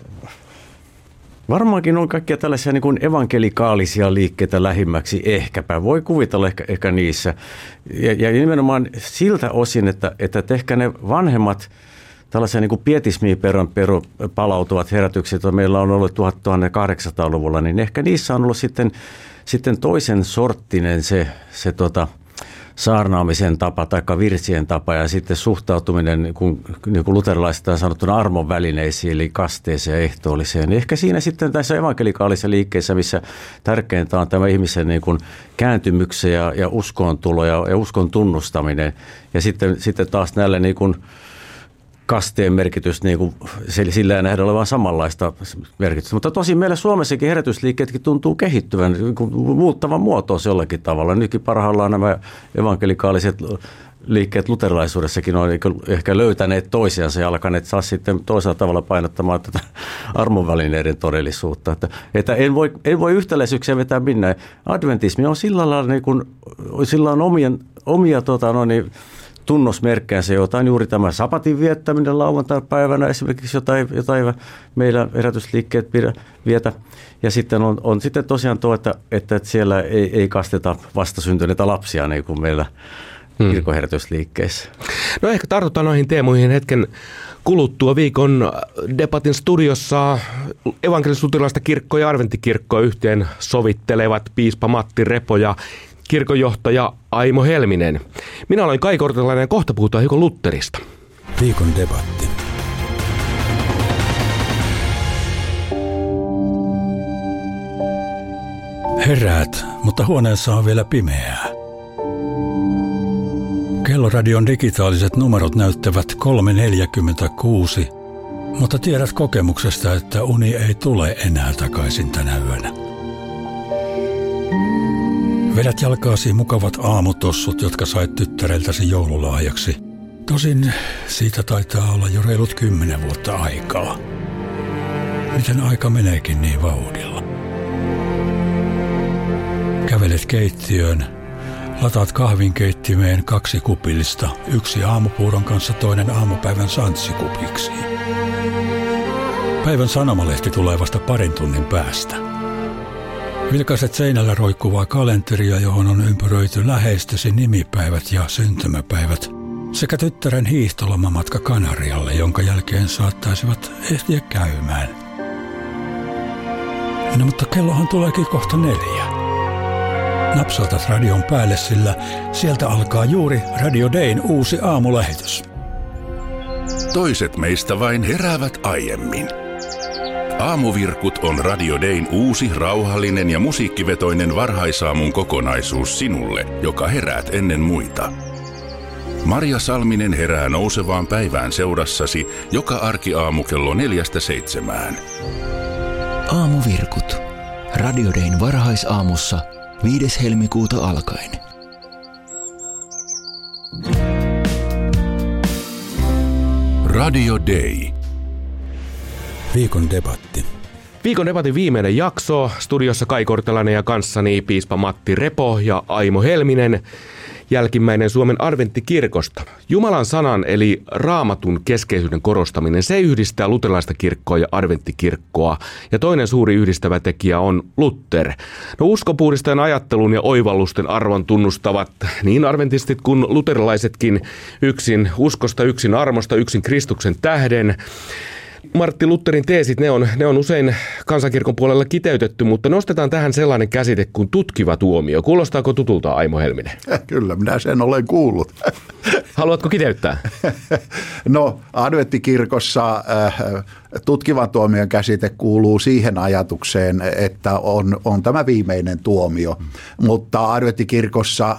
varmaankin on kaikkia tällaisia niin kuin evankelikaalisia liikkeitä lähimmäksi ehkäpä. Voi kuvitella ehkä niissä. Ja nimenomaan siltä osin, että ehkä ne vanhemmat tällaisia niin kuin pietismiin palautuvat herätykset, joita meillä on ollut 1800-luvulla, niin ehkä niissä on ollut sitten toisen sorttinen se saarnaamisen tapa tai virsien tapa ja sitten suhtautuminen niin kuin luterilaisista sanottuna armon välineisiin eli kasteeseen ja ehtoolliseen. Ehkä siinä sitten tässä evankelikaalisessa liikkeessä, missä tärkeintä on tämä ihmisen niin kuin kääntymyksen ja uskontulo ja uskon tunnustaminen ja sitten taas näille niin kuin kasteen merkitys, niin kuin, sillä ei nähdä olevan samanlaista merkitystä. Mutta tosin meillä Suomessakin herätysliikkeetkin tuntuu kehittyvän, niin kuin muuttavan muotoon jollakin tavalla. Nytkin parhaillaan nämä evankelikaaliset liikkeet luterilaisuudessakin on ehkä löytäneet toisiansa ja alkaneet saa sitten toisella tavalla painottamaan tätä armonvälineiden todellisuutta. Että en voi yhtäläisyyksiä vetää minne. Adventismi on sillä lailla niin kuin, sillä on omia tunnusmerkkejänsä, jotain juuri tämä sapatin viettäminen lauantai-päivänä esimerkiksi, jotain meillä herätysliikkeet vietä. Ja sitten on sitten tosiaan tuo, että siellä ei kasteta vastasyntyneitä lapsia niin kuin meillä kirkon herätysliikkeissä. No ehkä tartutaan noihin teemoihin hetken kuluttua. Viikon debatin studiossa evankelis-luterilaista kirkkoa ja adventtikirkkoa yhteen sovittelevat piispa Matti Repo ja kirkonjohtaja Aimo Helminen. Minä olen Kai Kortelainen ja kohta puhutaan hiukan Lutterista. Viikon debatti. Heräät, mutta huoneessa on vielä pimeää. Kelloradion digitaaliset numerot näyttävät 3.46, Mutta tiedät kokemuksesta, että uni ei tule enää takaisin tänä yönä. Vedät jalkaasi mukavat aamutossut, jotka sait tyttäreltäsi joululahjaksi. Tosin siitä taitaa olla jo reilut 10 vuotta aikaa. Miten aika meneekin niin vauhdilla? Kävelet keittiöön, lataat kahvinkeittimeen 2 kupillista, 1 aamupuuron kanssa, toinen aamupäivän santsikupiksi. Päivän sanomalehti tulee vasta 2 tunnin päästä. Vilkaiset seinällä roikkuvaa kalenteria, johon on ympäröity läheistesi nimipäivät ja syntymäpäivät, sekä tyttären hiihtolomamatka Kanarialle, jonka jälkeen saattaisivat ehtiä käymään. No, mutta kellohan tuleekin kohta 4. Napsautat radion päälle, sillä sieltä alkaa juuri Radio Dayn uusi aamulähetys. Toiset meistä vain heräävät aiemmin. Aamuvirkut on Radio Dayn uusi, rauhallinen ja musiikkivetoinen varhaisaamun kokonaisuus sinulle, joka heräät ennen muita. Maria Salminen herää nousevaan päivään seurassasi joka arkiaamu kello 4-7. Aamuvirkut. Radio Dayn varhaisaamussa 5. helmikuuta alkaen. Radio Day. Viikon debatti. Viikon debatin viimeinen jakso. Studiossa Kai Kortelainen ja kanssani piispa Matti Repo ja Aimo Helminen. Jälkimmäinen Suomen adventtikirkosta. Jumalan sanan eli Raamatun keskeisyyden korostaminen, se yhdistää luterilaista kirkkoa ja adventtikirkkoa. Ja toinen suuri yhdistävä tekijä on Luther. No, uskopuhdistajan ajattelun ja oivallusten arvon tunnustavat niin adventistit kuin luterilaisetkin yksin uskosta, yksin armosta, yksin Kristuksen tähden. Martti Lutherin teesit, ne on usein kansankirkon puolella kiteytetty, mutta nostetaan tähän sellainen käsite kuin tutkiva tuomio. Kuulostaako tutulta, Aimo Helminen? Kyllä, minä sen olen kuullut. Haluatko kiteyttää? No, adventtikirkossa tutkivan tuomion käsite kuuluu siihen ajatukseen, että on tämä viimeinen tuomio, mutta adventtikirkossa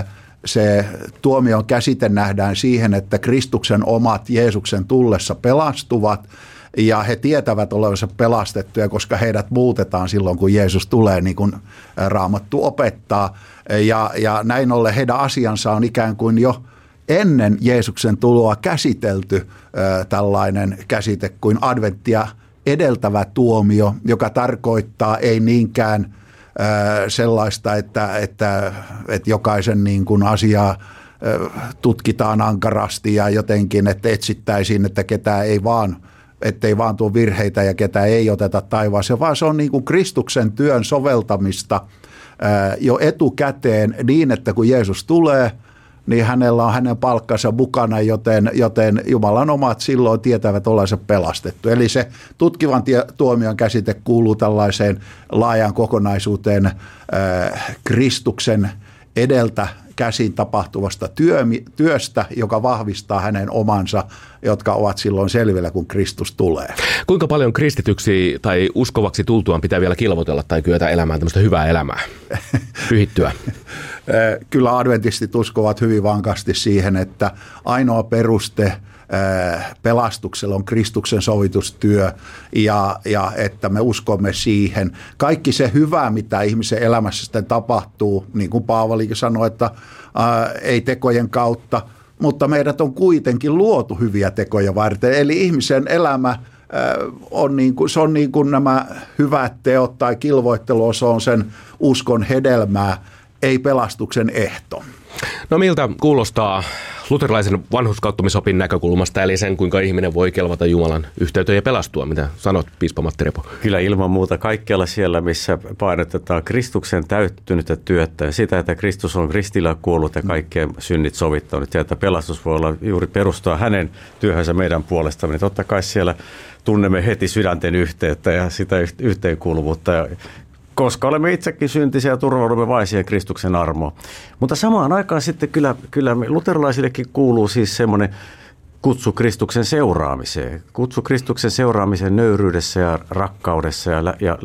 se tuomion käsite nähdään siihen, että Kristuksen omat Jeesuksen tullessa pelastuvat ja he tietävät olevansa pelastettuja, koska heidät muutetaan silloin, kun Jeesus tulee, niin kuin Raamattu opettaa. Ja näin ollen heidän asiansa on ikään kuin jo ennen Jeesuksen tuloa käsitelty tällainen käsite kuin adventtia edeltävä tuomio, joka tarkoittaa ei niinkään sellaista, että jokaisen niin kuin asiaa tutkitaan ankarasti ja jotenkin, että etsittäisiin, että ketään ei vaan, ettei vaan tuo virheitä ja ketään ei oteta taivaaseen, vaan se on niin kuin Kristuksen työn soveltamista jo etukäteen niin, että kun Jeesus tulee, niin hänellä on hänen palkkansa mukana, joten Jumalan omat silloin tietävät olensa pelastettu. Eli se tutkivan tuomion käsite kuuluu tällaiseen laajaan kokonaisuuteen Kristuksen edeltä käsin tapahtuvasta työstä, joka vahvistaa hänen omansa, jotka ovat silloin selvillä, kun Kristus tulee. Kuinka paljon kristityksi tai uskovaksi tultuaan pitää vielä kilvoitella tai kyetä elämään tämmöistä hyvää elämää, pyhittyä? Kyllä adventistit uskovat hyvin vankasti siihen, että ainoa peruste pelastuksella on Kristuksen sovitustyö ja että me uskomme siihen. Kaikki se hyvä, mitä ihmisen elämässä sitten tapahtuu, niin kuin Paavalikin sanoi, että ei tekojen kautta, mutta meidät on kuitenkin luotu hyviä tekoja varten. Eli ihmisen elämä on niin kuin nämä hyvät teot tai kilvoittelu, se on sen uskon hedelmää, ei pelastuksen ehto. No, miltä kuulostaa luterilaisen vanhurskauttamisopin näkökulmasta, eli sen, kuinka ihminen voi kelvata Jumalan yhteyteen ja pelastua? Mitä sanot, piispa Matti Repo? Kyllä ilman muuta kaikkialla siellä, missä painotetaan Kristuksen täyttynyttä työtä ja sitä, että Kristus on ristillä kuollut ja kaikkien synnit sovittanut ja että pelastus voi olla juuri perustua hänen työhönsä meidän puolestamme. Niin totta kai siellä tunnemme heti sydänten yhteyttä ja sitä yhteenkuuluvuutta ja koska olemme itsekin syntisiä ja turvaudumme vain siihen Kristuksen armoon. Mutta samaan aikaan sitten kyllä luterilaisillekin kuuluu siis semmoinen kutsu Kristuksen seuraamiseen. Kutsu Kristuksen seuraamiseen nöyryydessä ja rakkaudessa ja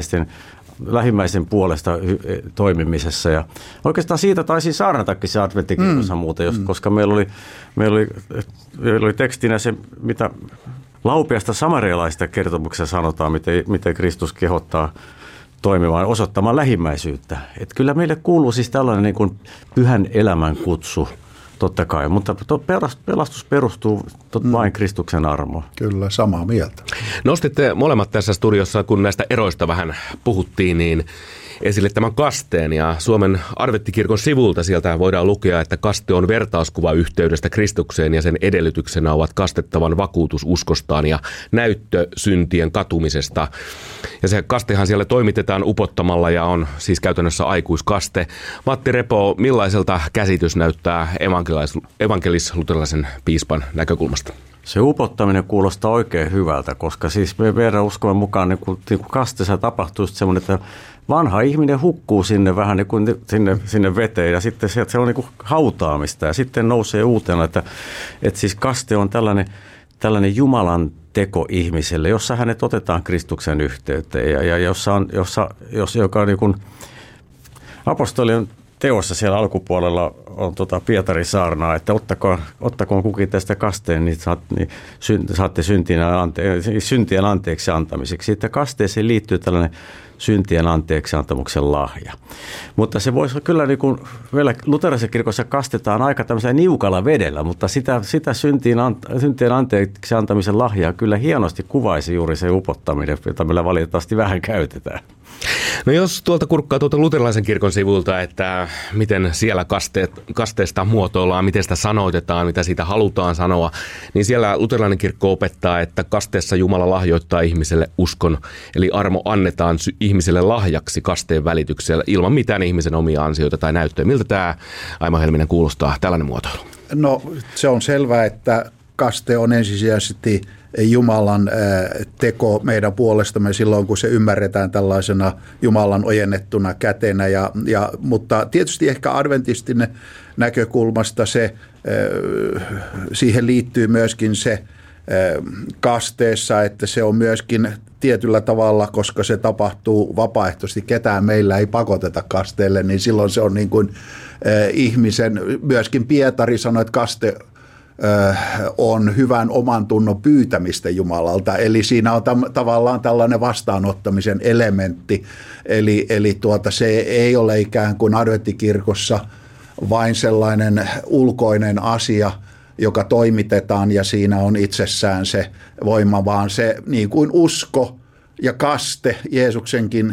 lähimmäisen puolesta toimimisessa. Ja oikeastaan siitä taisi saarnatakin se adventtikirkossa muuten, koska meillä oli tekstinä se, mitä laupeasta samarialaista kertomuksessa sanotaan, miten Kristus kehottaa toimimaan, osoittamaan lähimmäisyyttä. Että kyllä meille kuuluu siis tällainen niin kuin pyhän elämän kutsu, totta kai, mutta pelastus perustuu vain Kristuksen armoon. Kyllä, samaa mieltä. Nostitte molemmat tässä studiossa, kun näistä eroista vähän puhuttiin, niin esille tämän kasteen, ja Suomen Adventtikirkon sivulta sieltä voidaan lukea, että kaste on vertauskuva yhteydestä Kristukseen ja sen edellytyksenä ovat kastettavan vakuutus uskostaan ja näyttö syntien katumisesta. Ja se kastehan siellä toimitetaan upottamalla ja on siis käytännössä aikuiskaste. Matti Repo, millaiselta käsitys näyttää evankelis-luterilaisen piispan näkökulmasta? Se upottaminen kuulostaa oikein hyvältä, koska siis meidän uskomme mukaan niin kuin kasteessa tapahtuu semmoinen, että vanha ihminen hukkuu sinne vähän niin kuin sinne veteen ja sitten se on niin kuin hautaamista ja sitten nousee uutena, että siis kaste on tällainen Jumalan teko ihmiselle, jossa hänet otetaan Kristuksen yhteyteen ja joka on niin kuin apostolien teossa siellä alkupuolella on Pietarin saarnaa, että ottakoon kukin tästä kasteen, niin saatte syntien anteeksi antamiseksi. Että kasteeseen liittyy tällainen syntien anteeksi antamuksen lahja. Mutta se voisi kyllä, niin kuin meillä luterilaisessa kirkossa kastetaan aika tämmöisellä niukalla vedellä, mutta sitä syntien anteeksi antamisen lahjaa kyllä hienosti kuvaisi juuri se upottaminen, jota meillä valitettavasti vähän käytetään. No jos tuolta kurkkaa luterilaisen kirkon sivulta, että miten siellä kasteesta muotoillaan, miten sitä sanoitetaan, mitä siitä halutaan sanoa, niin siellä luterilainen kirkko opettaa, että kasteessa Jumala lahjoittaa ihmiselle uskon, eli armo annetaan ihmiselle lahjaksi kasteen välityksellä ilman mitään ihmisen omia ansioita tai näyttöä. Miltä tämä, Aimo Helminen, kuulostaa tällainen muotoilu? No se on selvää, että kaste on ensisijaisesti Jumalan teko meidän puolestamme silloin, kun se ymmärretään tällaisena Jumalan ojennettuna kätenä. Mutta tietysti ehkä adventistin näkökulmasta siihen liittyy myöskin se kasteessa, että se on myöskin tietyllä tavalla, koska se tapahtuu vapaaehtoisesti, ketään meillä ei pakoteta kasteelle, niin silloin se on niin kuin ihmisen, myöskin Pietari sanoi, että kaste on hyvän oman tunnon pyytämistä Jumalalta. Eli siinä on tavallaan tällainen vastaanottamisen elementti. Eli se ei ole ikään kuin adventtikirkossa vain sellainen ulkoinen asia, joka toimitetaan ja siinä on itsessään se voima, vaan se niin kuin usko ja kaste Jeesuksenkin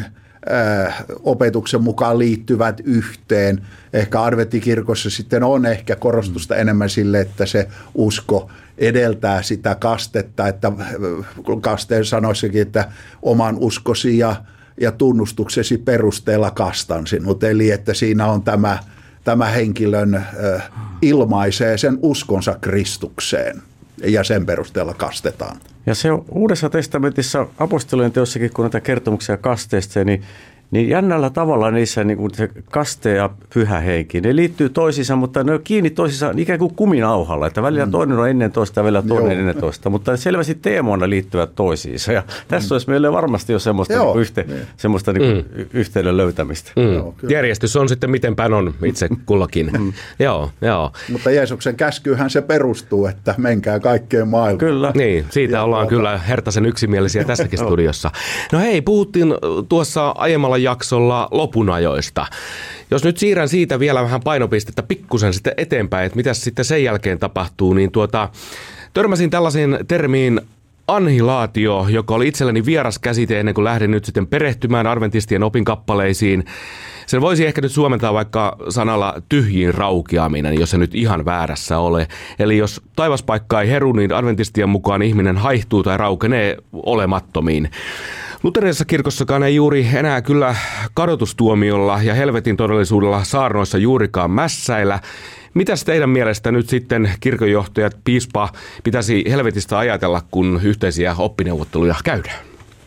opetuksen mukaan liittyvät yhteen. Ehkä adventtikirkossa sitten on ehkä korostusta enemmän sille, että se usko edeltää sitä kastetta, että kasteen sanoissakin, että oman uskosi ja tunnustuksesi perusteella kastan sinut. Eli että siinä on tämä henkilön ilmaisee sen uskonsa Kristukseen ja sen perusteella kastetaan. Ja se on Uudessa testamentissa apostolien teossakin, kun näitä kertomuksia kasteesta, niin jännällä tavalla niissä niin kuin se kaste ja pyhä henki, ne liittyy toisiinsa, mutta ne on kiinni toisiinsa ikään kuin kuminauhalla, että välillä toinen on ennen toista ja välillä toinen ennen toista, mutta selvästi teemoina liittyvät toisiinsa. Ja tässä olisi meille varmasti jo semmoista yhteyden löytämistä. Järjestys on sitten miten päin on itse kullakin. Joo. Mutta Jeesuksen käskyhän se perustuu, että menkää kaikkeen maailmaan. Kyllä. Niin, siitä ollaan kyllä hertaisen yksimielisiä tässäkin studiossa. No hei, puhuttiin tuossa aiemmalla jaksolla lopunajoista. Jos nyt siirrän siitä vielä vähän painopistettä pikkusen sitten eteenpäin, että mitä sitten sen jälkeen tapahtuu, niin törmäsin tällaisiin termiin annihilaatio, joka oli itselleni vieras käsite ennen kuin lähdin nyt sitten perehtymään adventistien opinkappaleisiin. Sen voisi ehkä nyt suomentaa vaikka sanalla tyhjiin raukeaminen, jos se nyt ihan väärässä ole. Eli jos taivaspaikka ei heru, niin adventistien mukaan ihminen haihtuu tai raukenee olemattomiin. Luterilaisessa kirkossakaan ei juuri enää kyllä kadotustuomiolla ja helvetin todellisuudella saarnoissa juurikaan mässäillä. Mitäs teidän mielestä nyt sitten kirkonjohtajat, piispa, pitäisi helvetistä ajatella, kun yhteisiä oppineuvotteluja käydään?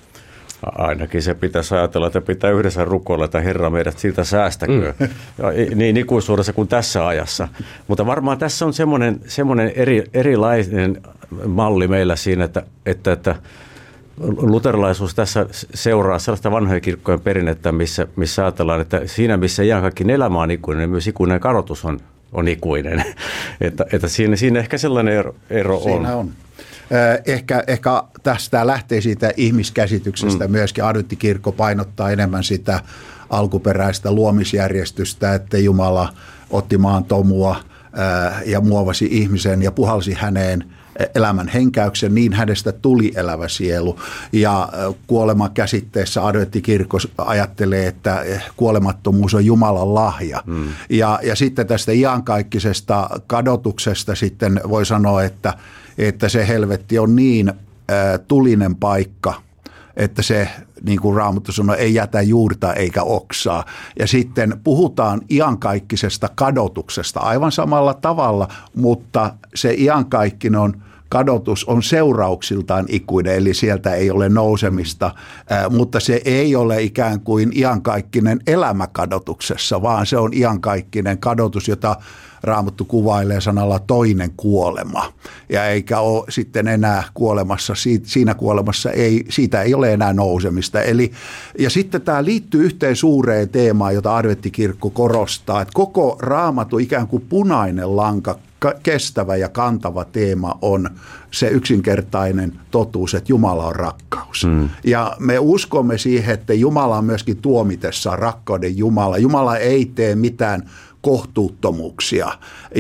Ainakin se pitäisi ajatella, että pitää yhdessä rukoilla, että Herra meidät siltä säästäköön, niin ikuisuudessa kuin tässä ajassa. Mutta varmaan tässä on semmoinen erilainen malli meillä siinä, että luterilaisuus tässä seuraa sellaista vanhojen kirkkojen perinnettä, missä ajatellaan, että siinä missä iankaikkinen elämä on ikuinen, niin myös ikuinen kadotus on ikuinen. Että siinä ehkä sellainen ero on. Siinä on. Ehkä tästä lähtee siitä ihmiskäsityksestä myöskin. Adventtikirkko painottaa enemmän sitä alkuperäistä luomisjärjestystä, että Jumala otti maan tomua ja muovasi ihmisen ja puhalsi häneen elämän henkäyksen, niin hänestä tuli elävä sielu. Ja kuoleman käsitteessä adventtikirkko ajattelee, että kuolemattomuus on Jumalan lahja. Ja sitten tästä iankaikkisesta kadotuksesta sitten voi sanoa, että se helvetti on niin tulinen paikka, että se, niin kuin Raamattu sanoo, ei jätä juurta eikä oksaa. Ja sitten puhutaan iankaikkisesta kadotuksesta aivan samalla tavalla, mutta se iankaikkinen kadotus on seurauksiltaan ikuinen, eli sieltä ei ole nousemista, mutta se ei ole ikään kuin iankaikkinen elämä kadotuksessa, vaan se on iankaikkinen kadotus, jota Raamattu kuvailee sanalla toinen kuolema. Ja eikä ole sitten enää kuolemassa, siinä kuolemassa siitä ei ole enää nousemista. Ja sitten tämä liittyy yhteen suureen teemaan, jota adventtikirkko korostaa, että koko Raamattu ikään kuin punainen lanka, kestävä ja kantava teema on se yksinkertainen totuus, että Jumala on rakkaus. Ja me uskomme siihen, että Jumala on myöskin tuomitessaan rakkauden Jumala. Jumala ei tee mitään kohtuuttomuuksia.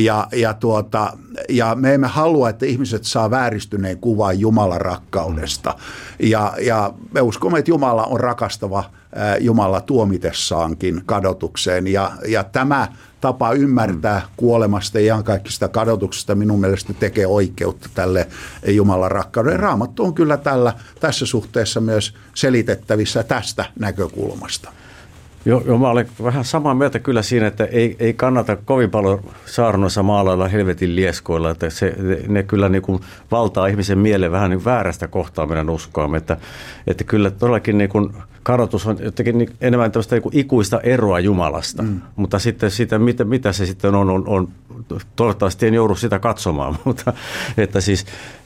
Ja me emme halua, että ihmiset saa vääristyneen kuvan Jumalan rakkaudesta. Ja me uskomme, että Jumala on rakastava Jumala tuomitessaankin kadotukseen. Ja tämä tapa ymmärtää kuolemasta ja iankaikkisesta kadotuksesta minun mielestä tekee oikeutta tälle Jumalan rakkaudelle. Raamattu on kyllä tässä suhteessa myös selitettävissä tästä näkökulmasta. Joo, mä olen vähän samaa mieltä kyllä siinä, että ei kannata kovin paljon saarnoissa maalailla helvetin lieskoilla, että ne kyllä niin kuin valtaa ihmisen mieleen vähän niin väärästä kohtaa meidän uskoamme, että kyllä todellakin niin kuin kadotus on jotenkin enemmän tämmöistä niin kuin ikuista eroa Jumalasta, mutta sitten sitä, mitä se sitten on toivottavasti en joudu sitä katsomaan, mutta että siis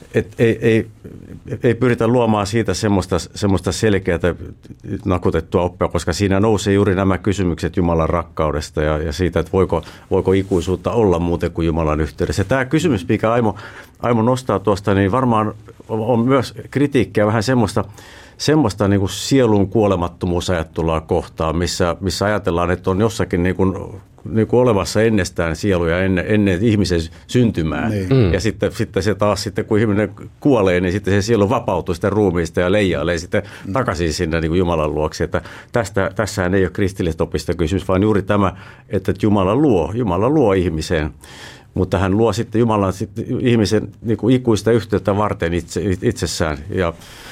ei pyritä luomaan siitä semmoista selkeää nakutettua oppia, koska siinä nousee juuri nämä kysymykset Jumalan rakkaudesta ja siitä, että voiko ikuisuutta olla muuten kuin Jumalan yhteydessä. Ja tämä kysymys, mikä Aimo nostaa tuosta, niin varmaan on myös kritiikkiä vähän semmoista niin kuin sielun kuolemattomuusajattelua kohtaan, missä ajatellaan, että on jossakin niin kuin olemassa ennestään sieluja ennen ihmisen syntymää. Ja sitten se taas, kun ihminen kuolee, niin sitten se sielu vapautuu sitä ruumiista ja leijailee sitten takaisin sinne niin kuin Jumalan luoksi. Että tässähän ei ole kristillisestä opista kysymys, vaan juuri tämä, että Jumala luo ihmiseen. Mutta hän luo sitten Jumalan ihmisen niin kuin ikuista yhteyttä varten itsessään ja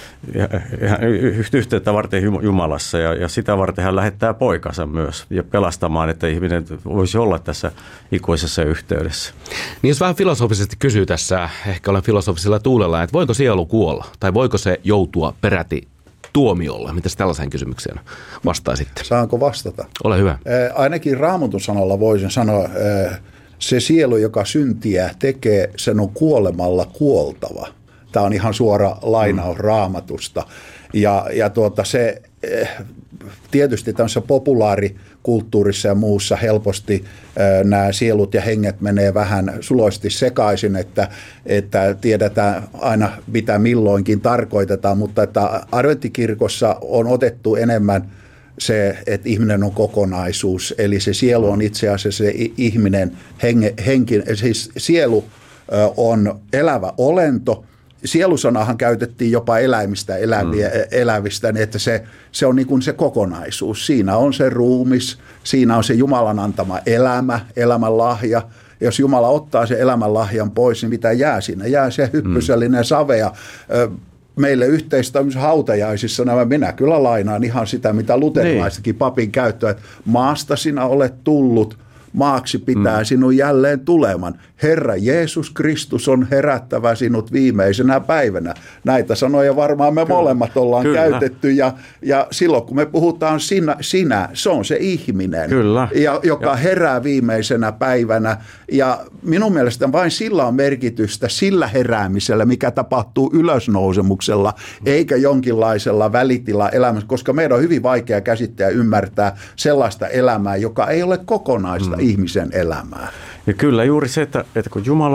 yhteyttä varten Jumalassa ja sitä varten hän lähettää poikansa myös ja pelastamaan, että ihminen voisi olla tässä ikuisessa yhteydessä. Niin jos vähän filosofisesti kysyy tässä, ehkä olen filosofisella tuulella, että voiko sielu kuolla tai voiko se joutua peräti tuomiolle? Mitäs tällaiseen kysymykseen vastaisitte? Saanko vastata? Ole hyvä. Ainakin Raamatun sanalla voisin sanoa, se sielu, joka syntiä tekee, sen on kuolemalla kuoltava. Tämä on ihan suora lainaus Raamatusta. Ja se tietysti tämmöisessä populaarikulttuurissa ja muussa helposti nämä sielut ja henget menee vähän suloisesti sekaisin, että tiedetään aina mitä milloinkin tarkoitetaan, mutta että adventtikirkossa on otettu enemmän se, että ihminen on kokonaisuus, eli se sielu on itse asiassa se ihminen, siis sielu on elävä olento. Sielusanahan käytettiin jopa eläimistä, elävistä, niin että se on niin kuin se kokonaisuus. Siinä on se ruumis, siinä on se Jumalan antama elämän lahja. Jos Jumala ottaa sen elämän lahjan pois, niin mitä jää siinä? Jää se hyppysellinen savea. Meille yhteistä hautajaisissa minä kyllä lainaan ihan sitä, mitä luterilaisetkin papin käyttöä, että maasta sinä olet tullut, maaksi pitää sinun jälleen tuleman. Herra Jeesus Kristus on herättävä sinut viimeisenä päivänä. Näitä sanoja varmaan me molemmat ollaan käytetty ja silloin kun me puhutaan sinä se on se ihminen, joka herää viimeisenä päivänä. Ja minun mielestä vain sillä on merkitystä sillä heräämisellä, mikä tapahtuu ylösnousemuksella, eikä jonkinlaisella välitila elämässä, koska meidän on hyvin vaikea käsittää ja ymmärtää sellaista elämää, joka ei ole kokonaista ihmisen elämää. Ja kyllä juuri se, että kun Jumala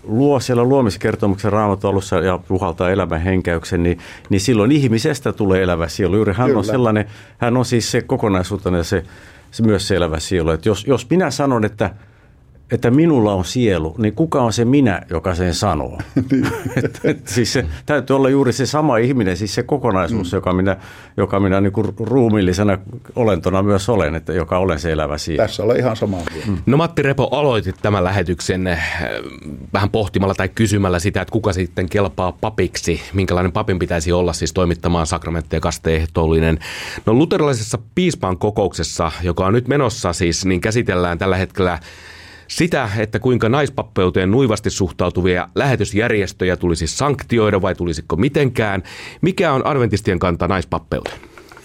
luo siellä luomiskertomuksen Raamatun alussa ja puhaltaa elämän henkäyksen, niin silloin ihmisestä tulee elävä sielu. Juuri hän on sellainen, hän on siis se kokonaisuutena se myös se elävä sielu. Että jos minä sanon, että minulla on sielu, niin kuka on se minä, joka sen sanoo? Siis se täytyy olla juuri se sama ihminen, siis se kokonaisuus, joka minä niin kuin ruumiillisena olentona myös olen, että joka olen se elävä sielu. Tässä olen ihan samaa mieltä. No Matti Repo, aloitit tämän lähetyksen vähän pohtimalla tai kysymällä sitä, että kuka sitten kelpaa papiksi, minkälainen papin pitäisi olla siis toimittamaan sakramentteja kaste-ehtoollinen. No luterilaisessa piispaan kokouksessa, joka on nyt menossa siis, niin käsitellään tällä hetkellä sitä, että kuinka naispappeuteen nuivasti suhtautuvia lähetysjärjestöjä tulisi sanktioida vai tulisiko mitenkään. Mikä on adventistien kanta naispappeuteen?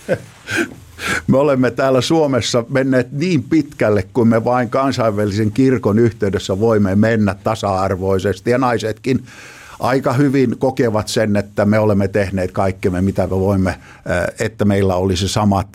Me olemme täällä Suomessa menneet niin pitkälle, kuin me vain kansainvälisen kirkon yhteydessä voimme mennä tasa-arvoisesti. Ja naisetkin aika hyvin kokevat sen, että me olemme tehneet kaikkemme, mitä me voimme, että meillä olisi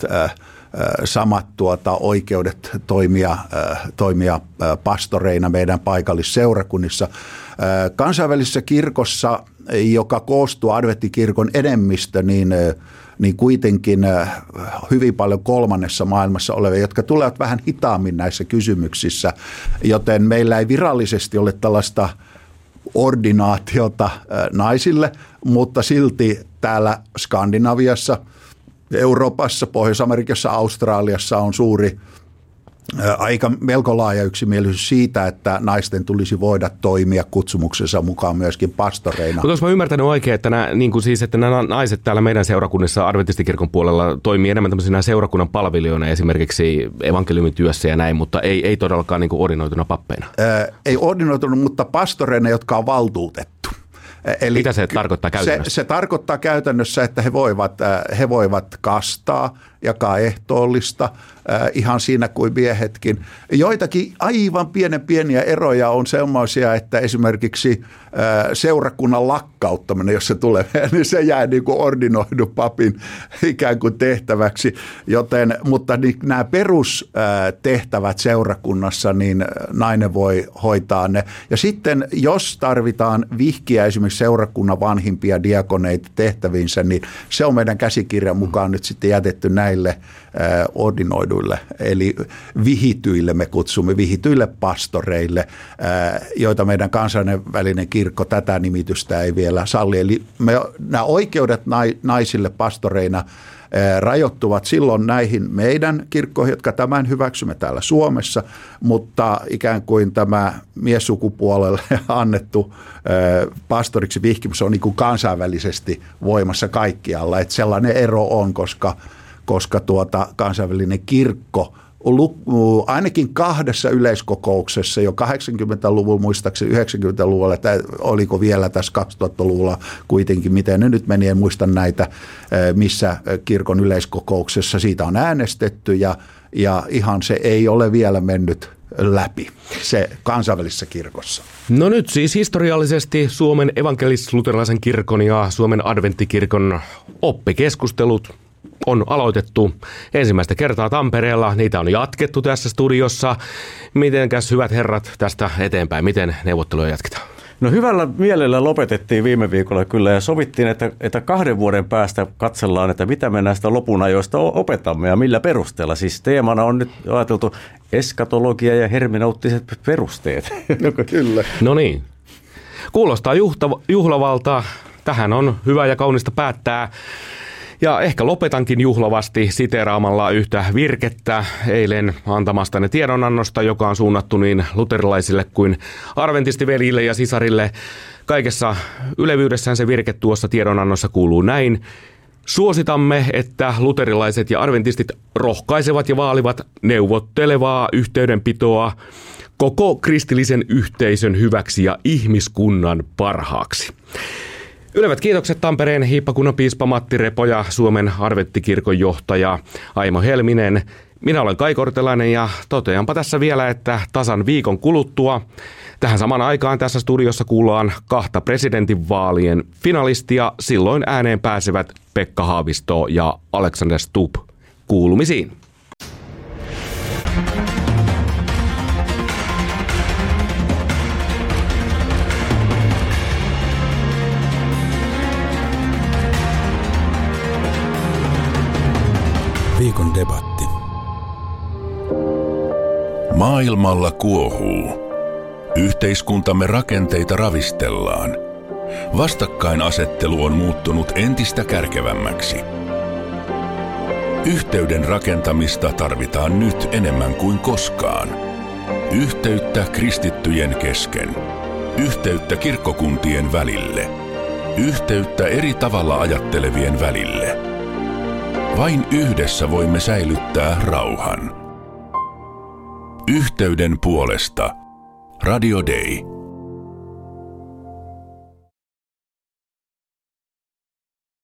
samat oikeudet toimia pastoreina meidän paikallisseurakunnissa. Kansainvälisessä kirkossa, joka koostuu adventtikirkon enemmistö, niin kuitenkin hyvin paljon kolmannessa maailmassa olevia, jotka tulevat vähän hitaammin näissä kysymyksissä, joten meillä ei virallisesti ole tällaista ordinaatiota naisille, mutta silti täällä Skandinaviassa, Euroopassa, Pohjois-Amerikassa, Australiassa on suuri, melko laaja yksimielisyys siitä, että naisten tulisi voida toimia kutsumuksensa mukaan myöskin pastoreina. Mutta jos mä ymmärtänyt oikein, että nämä naiset täällä meidän seurakunnissa adventistikirkon puolella toimii enemmän tämmöisenä seurakunnan palvelijoina esimerkiksi evankeliumityössä ja näin, mutta ei todellakaan niin kuin ordinoituna pappeina. Ei ordinoituna, mutta pastoreina, jotka on valtuutettu. Eli mitä se tarkoittaa käytännössä? Se tarkoittaa käytännössä, että he voivat kastaa, jakaa ehtoollista, ihan siinä kuin miehetkin. Joitakin aivan pieniä eroja on sellaisia, että esimerkiksi seurakunnan lakkauttaminen, jos se tulee, niin se jää niin kuin ordinoidun papin ikään kuin tehtäväksi. Mutta nämä perustehtävät seurakunnassa, niin nainen voi hoitaa ne. Ja sitten jos tarvitaan vihkiä esimerkiksi seurakunnan vanhimpia diakoneita tehtäviinsä, niin se on meidän käsikirjan mukaan nyt sitten jätetty näille ordinoiduille, eli vihityille me kutsumme, vihityille pastoreille, joita meidän kansainvälinen kirkko tätä nimitystä ei vielä salli. Eli nämä oikeudet naisille pastoreina rajoittuvat silloin näihin meidän kirkkoihin, jotka tämän hyväksymme täällä Suomessa, mutta ikään kuin tämä miessukupuolelle annettu pastoriksi vihkimys on niin kuin kansainvälisesti voimassa kaikkialla. Että sellainen ero on, koska kansainvälinen kirkko ainakin 2 yleiskokouksessa jo 80-luvulla, muistaakseni 90-luvulla, tai oliko vielä tässä 2000-luvulla kuitenkin, miten ne nyt meni, en muista näitä, missä kirkon yleiskokouksessa siitä on äänestetty ja ihan se ei ole vielä mennyt läpi se kansainvälisessä kirkossa. No nyt siis historiallisesti Suomen evankelis-luterilaisen kirkon ja Suomen adventtikirkon oppikeskustelut on aloitettu ensimmäistä kertaa Tampereella. Niitä on jatkettu tässä studiossa. Mitenkäs hyvät herrat tästä eteenpäin? Miten neuvotteluja jatketaan? No hyvällä mielellä lopetettiin viime viikolla kyllä ja sovittiin, että 2 vuoden päästä katsellaan, että mitä me näistä lopun ajoista opetamme ja millä perusteella. Siis teemana on nyt ajateltu eskatologia ja hermeneuttiset perusteet. Kyllä. No niin. Kuulostaa juhlavalta. Tähän on hyvä ja kaunista päättää. Ja ehkä lopetankin juhlavasti siteeraamalla yhtä virkettä eilen antamastanne tiedonannosta, joka on suunnattu niin luterilaisille kuin adventistiveljille ja sisarille. Kaikessa ylevyydessään se virke tuossa tiedonannossa kuuluu näin. Suositamme, että luterilaiset ja adventistit rohkaisevat ja vaalivat neuvottelevaa yhteydenpitoa koko kristillisen yhteisön hyväksi ja ihmiskunnan parhaaksi. Ylevät kiitokset Tampereen hiippakunnan piispa Matti Repo ja Suomen adventtikirkon johtaja Aimo Helminen. Minä olen Kai Kortelainen ja toteanpa tässä vielä, että tasan viikon kuluttua tähän samaan aikaan tässä studiossa kuullaan 2 presidentinvaalien finalistia. Silloin ääneen pääsevät Pekka Haavisto ja Alexander Stubb. Kuulumisiin. Viikon debatti. Maailmalla kuohuu. Yhteiskuntamme rakenteita ravistellaan. Vastakkainasettelu on muuttunut entistä kärkevämmäksi. Yhteyden rakentamista tarvitaan nyt enemmän kuin koskaan. Yhteyttä kristittyjen kesken. Yhteyttä kirkkokuntien välille. Yhteyttä eri tavalla ajattelevien välille. Vain yhdessä voimme säilyttää rauhan. Yhteyden puolesta. Radio Day.